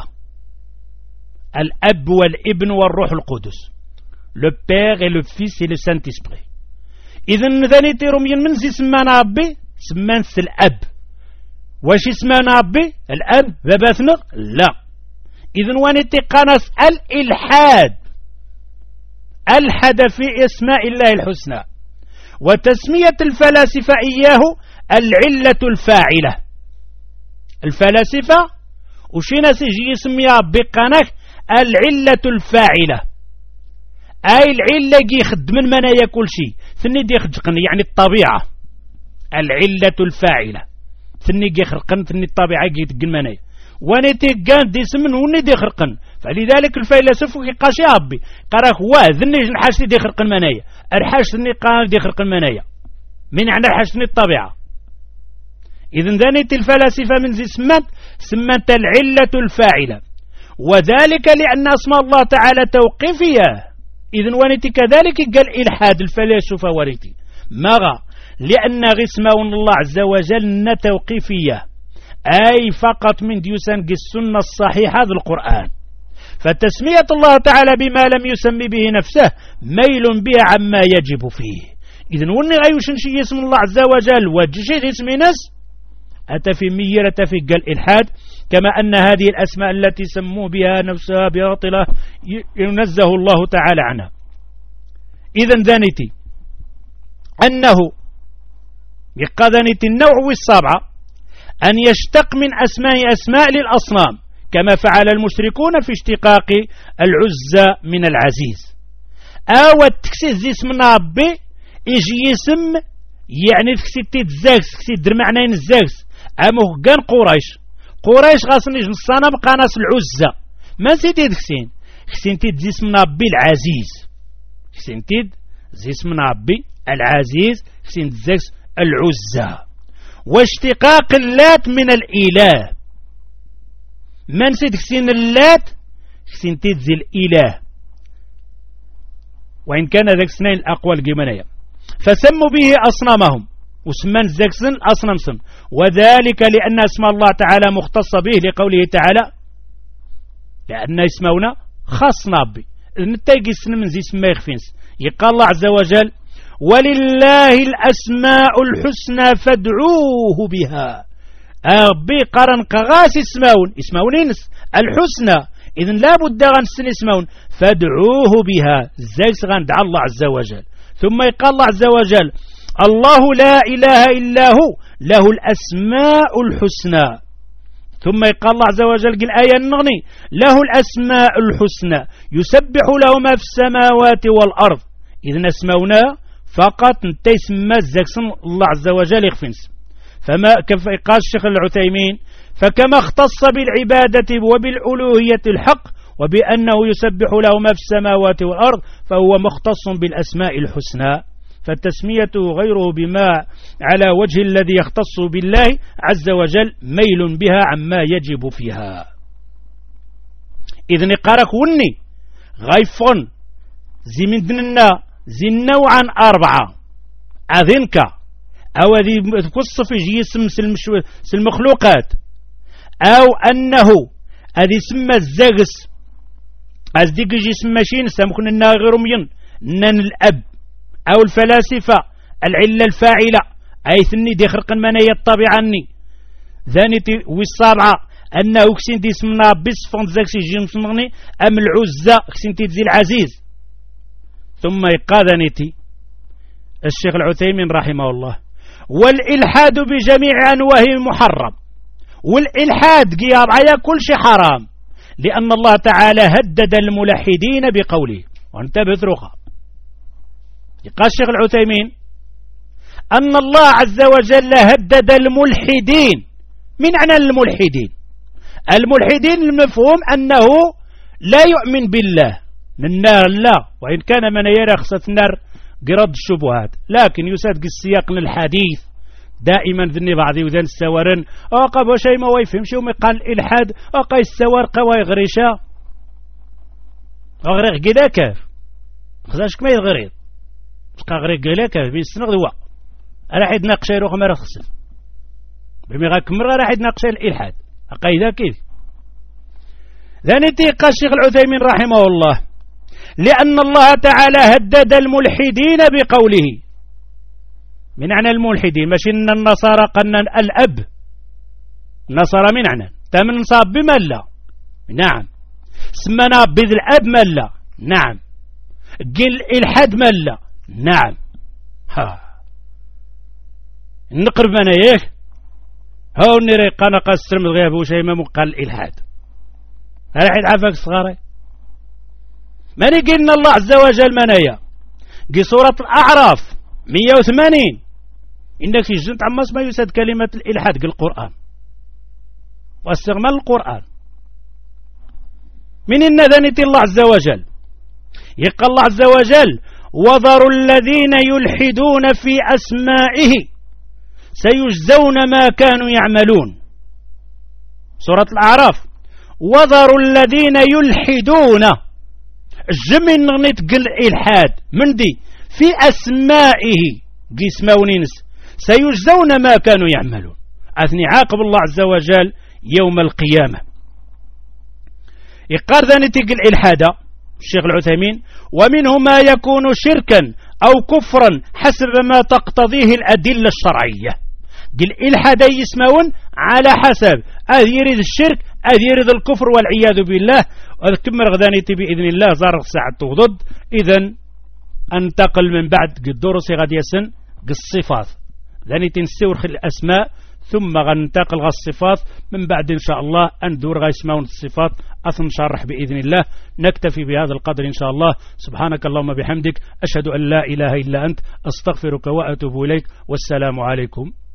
الأب والابن والروح القدس le père et le fils et le Saint-Esprit. إذن ذاني تيروم ينمنز يسمانا ربي سمانس الأب. واش يسمانا ربي الأب باباتنا لا. إذن واني تقنص الإلحاد ألحد في اسماء الله الحسنى وتسمية الفلاسفة إياه العلة الفاعلة. الفلاسفة وشينا سيجي يسميها بقناك العلة الفاعلة أي العلة جي خد من منايا كل شيء ثني دي خدقن يعني الطبيعة العلة الفاعلة ثني جي خرقن ثني الطبيعة جي تقن منايا واني تيقان دي سمن وني دي خرقن. فلذلك الفيلسوف كيقاشي ربي قراك واه ذني الحاج دي خرقن منايا الحاج ثني قان دي خرقن منايا من عند الحاج ثني الطبيعة. إذن ذنيت الفلاسفة من زي سمت العلة الفاعلة وذلك لأن اسم الله تعالى توقيفية. إذن ونتي كذلك قال إلحاد الفلاسفة وريتي مغا لأن غسمه الله عز وجل توقيفية أي فقط من ديوسان السنة الصحيحة ذو القرآن. فتسمية الله تعالى بما لم يسمي به نفسه ميل بها عما يجب فيه. إذن وني غيوشن شي اسم الله عز وجل وجشي اسم ناس أتى في ميرة في قال إلحاد كما أن هذه الأسماء التي سموا بها نفسها باطلة ينزه الله تعالى عنها. إذن ذانيتي أنه يقذنيتي النوع السابعة أن يشتق من أسماء للأصنام كما فعل المشركون في اشتقاق العزة من العزيز أو التكسيز اسم ربي يجي يسم يعني تكسي تتزاكس تكسي در معنين الزاكس أمو كان قريش غاسني الصنم قناص العزة ما سيتي تكسين كسين تيد اسم ربي العزيز كسين تيد اسم ربي العزيز كسين تزاكس العزة واشتقاق اللات من الإله من سيد كسين اللات كسين تيد زي الإله وإن كان ذاك سنين الأقوال جمانية فسموا به أصنامهم وسمان زاكسن أصنام سن وذلك لأن اسم الله تعالى مختص به لقوله تعالى لأن اسمونا خاصنا بي نتاقي السن من زي اسم ما يخفينس يقال الله عز وجل ولله الأسماء الحسنى فادعوه بها أربي قرن قغاس اسمون إنس الحسنى إذن لا بد غنسن اسمون فادعوه بها زيس غندع الله عز وجل. ثم يقال الله عز وجل الله لا إله إلا هو له الأسماء الحسنى. ثم يقال الله عز وجل قل آية النغني له الأسماء الحسنى يسبح له ما في السماوات والأرض. إذن اسمونا فقط تسمى الزكسن الله عز وجل يخفنس. فما كيف قال الشيخ العثيمين فكما اختص بالعبادة وبالألوهية الحق وبأنه يسبح له ما في السماوات والأرض فهو مختص بالأسماء الحسنى فالتسمية غيره بما على وجه الذي يختص بالله عز وجل ميل بها عما يجب فيها. إذن قارك وني غيفون زي من دننا زي نوعا أربعة أذنك أو ذي قصة في جيسم المخلوقات أو أنه هذه سمى الزغس أزديك جسم ماشين سامكن الناغرمين نن الأب أو الفلاسفة العلة الفاعلة أي ثني دي خرق المنايا الطبيعة ني ذانيتي والسابعة أنه كسين دي سمنا بصفون زاكسي جيمس مغني أم العزة كسين تيزي العزيز. ثم يقاذنيتي الشيخ العثيمين رحمه الله والإلحاد بجميع أنواعه محرم. والإلحاد قياب على كل شيء حرام لأن الله تعالى هدد الملحدين بقوله وانتبه ثروخا. قال الشيخ العثيمين أن الله عز وجل هدد الملحدين. من معنى الملحدين؟ الملحدين المفهوم أنه لا يؤمن بالله النار لا وإن كان من يرى خصة النار قرد الشبهات لكن يساد السياق للحديث دائما ذني بعضي وذن السوارن أقاب شيء ما ويفهمش وما قال الإلحاد أقا السوار قوى غريشا أغرق كذا كيف خذاش كما يغريض تلقى غريق كذا كيف بيستنغ دواء راح يتناقش يروح ما رخص بمي غاك مرة راح يتناقش الإلحاد أقيدا كيف ذاني تيقى الشيخ العثيمين رحمه الله لأن الله تعالى هدد الملحدين بقوله من معنى الملحدين مش إن النصارى قلنا الأب النصارى من معنى تمن صاب بملا نعم سمنا بذ الأب ملا نعم قل الحد ملا نعم ها نقرب من ايه هاو نري قانا قسر من الغياب وشي ما مقال الإلحاد هل حيد عافاك صغاري ماني قلنا الله عز وجل منايا قي سورة الأعراف 180 إنك في جنت عماس ما يساد كلمة الإلحاد قل القرآن واستغمال القرآن من النذنة الله عز وجل يقال الله عز وجل وذروا الذين يلحدون في أسمائه سيجزون ما كانوا يعملون سورة الأعراف وذروا الذين يلحدون الجمين نتقل إلحاد من دي في أسمائه قسمونينس سيجزون ما كانوا يعملون أثني عاقب الله عز وجل يوم القيامة يقار نتقل إلحادا الشيخ العثيمين ومنه ما يكون شركا أو كفرا حسب ما تقتضيه الأدلة الشرعية دي الإلحاد يسمون على حسب يريد الشرك يريد الكفر والعياذ بالله كما غدانيتي بإذن الله زار ساعة ضد إذن انتقل من بعد قدورسي غادي يسن الصفات ذاني تنسورخ الأسماء ثم غنتقل الصفات من بعد إن شاء الله أندور غيسمون الصفات أثم شرح بإذن الله نكتفي بهذا القدر إن شاء الله سبحانك اللهم بحمدك أشهد أن لا إله إلا أنت أستغفرك وأتوب إليك والسلام عليكم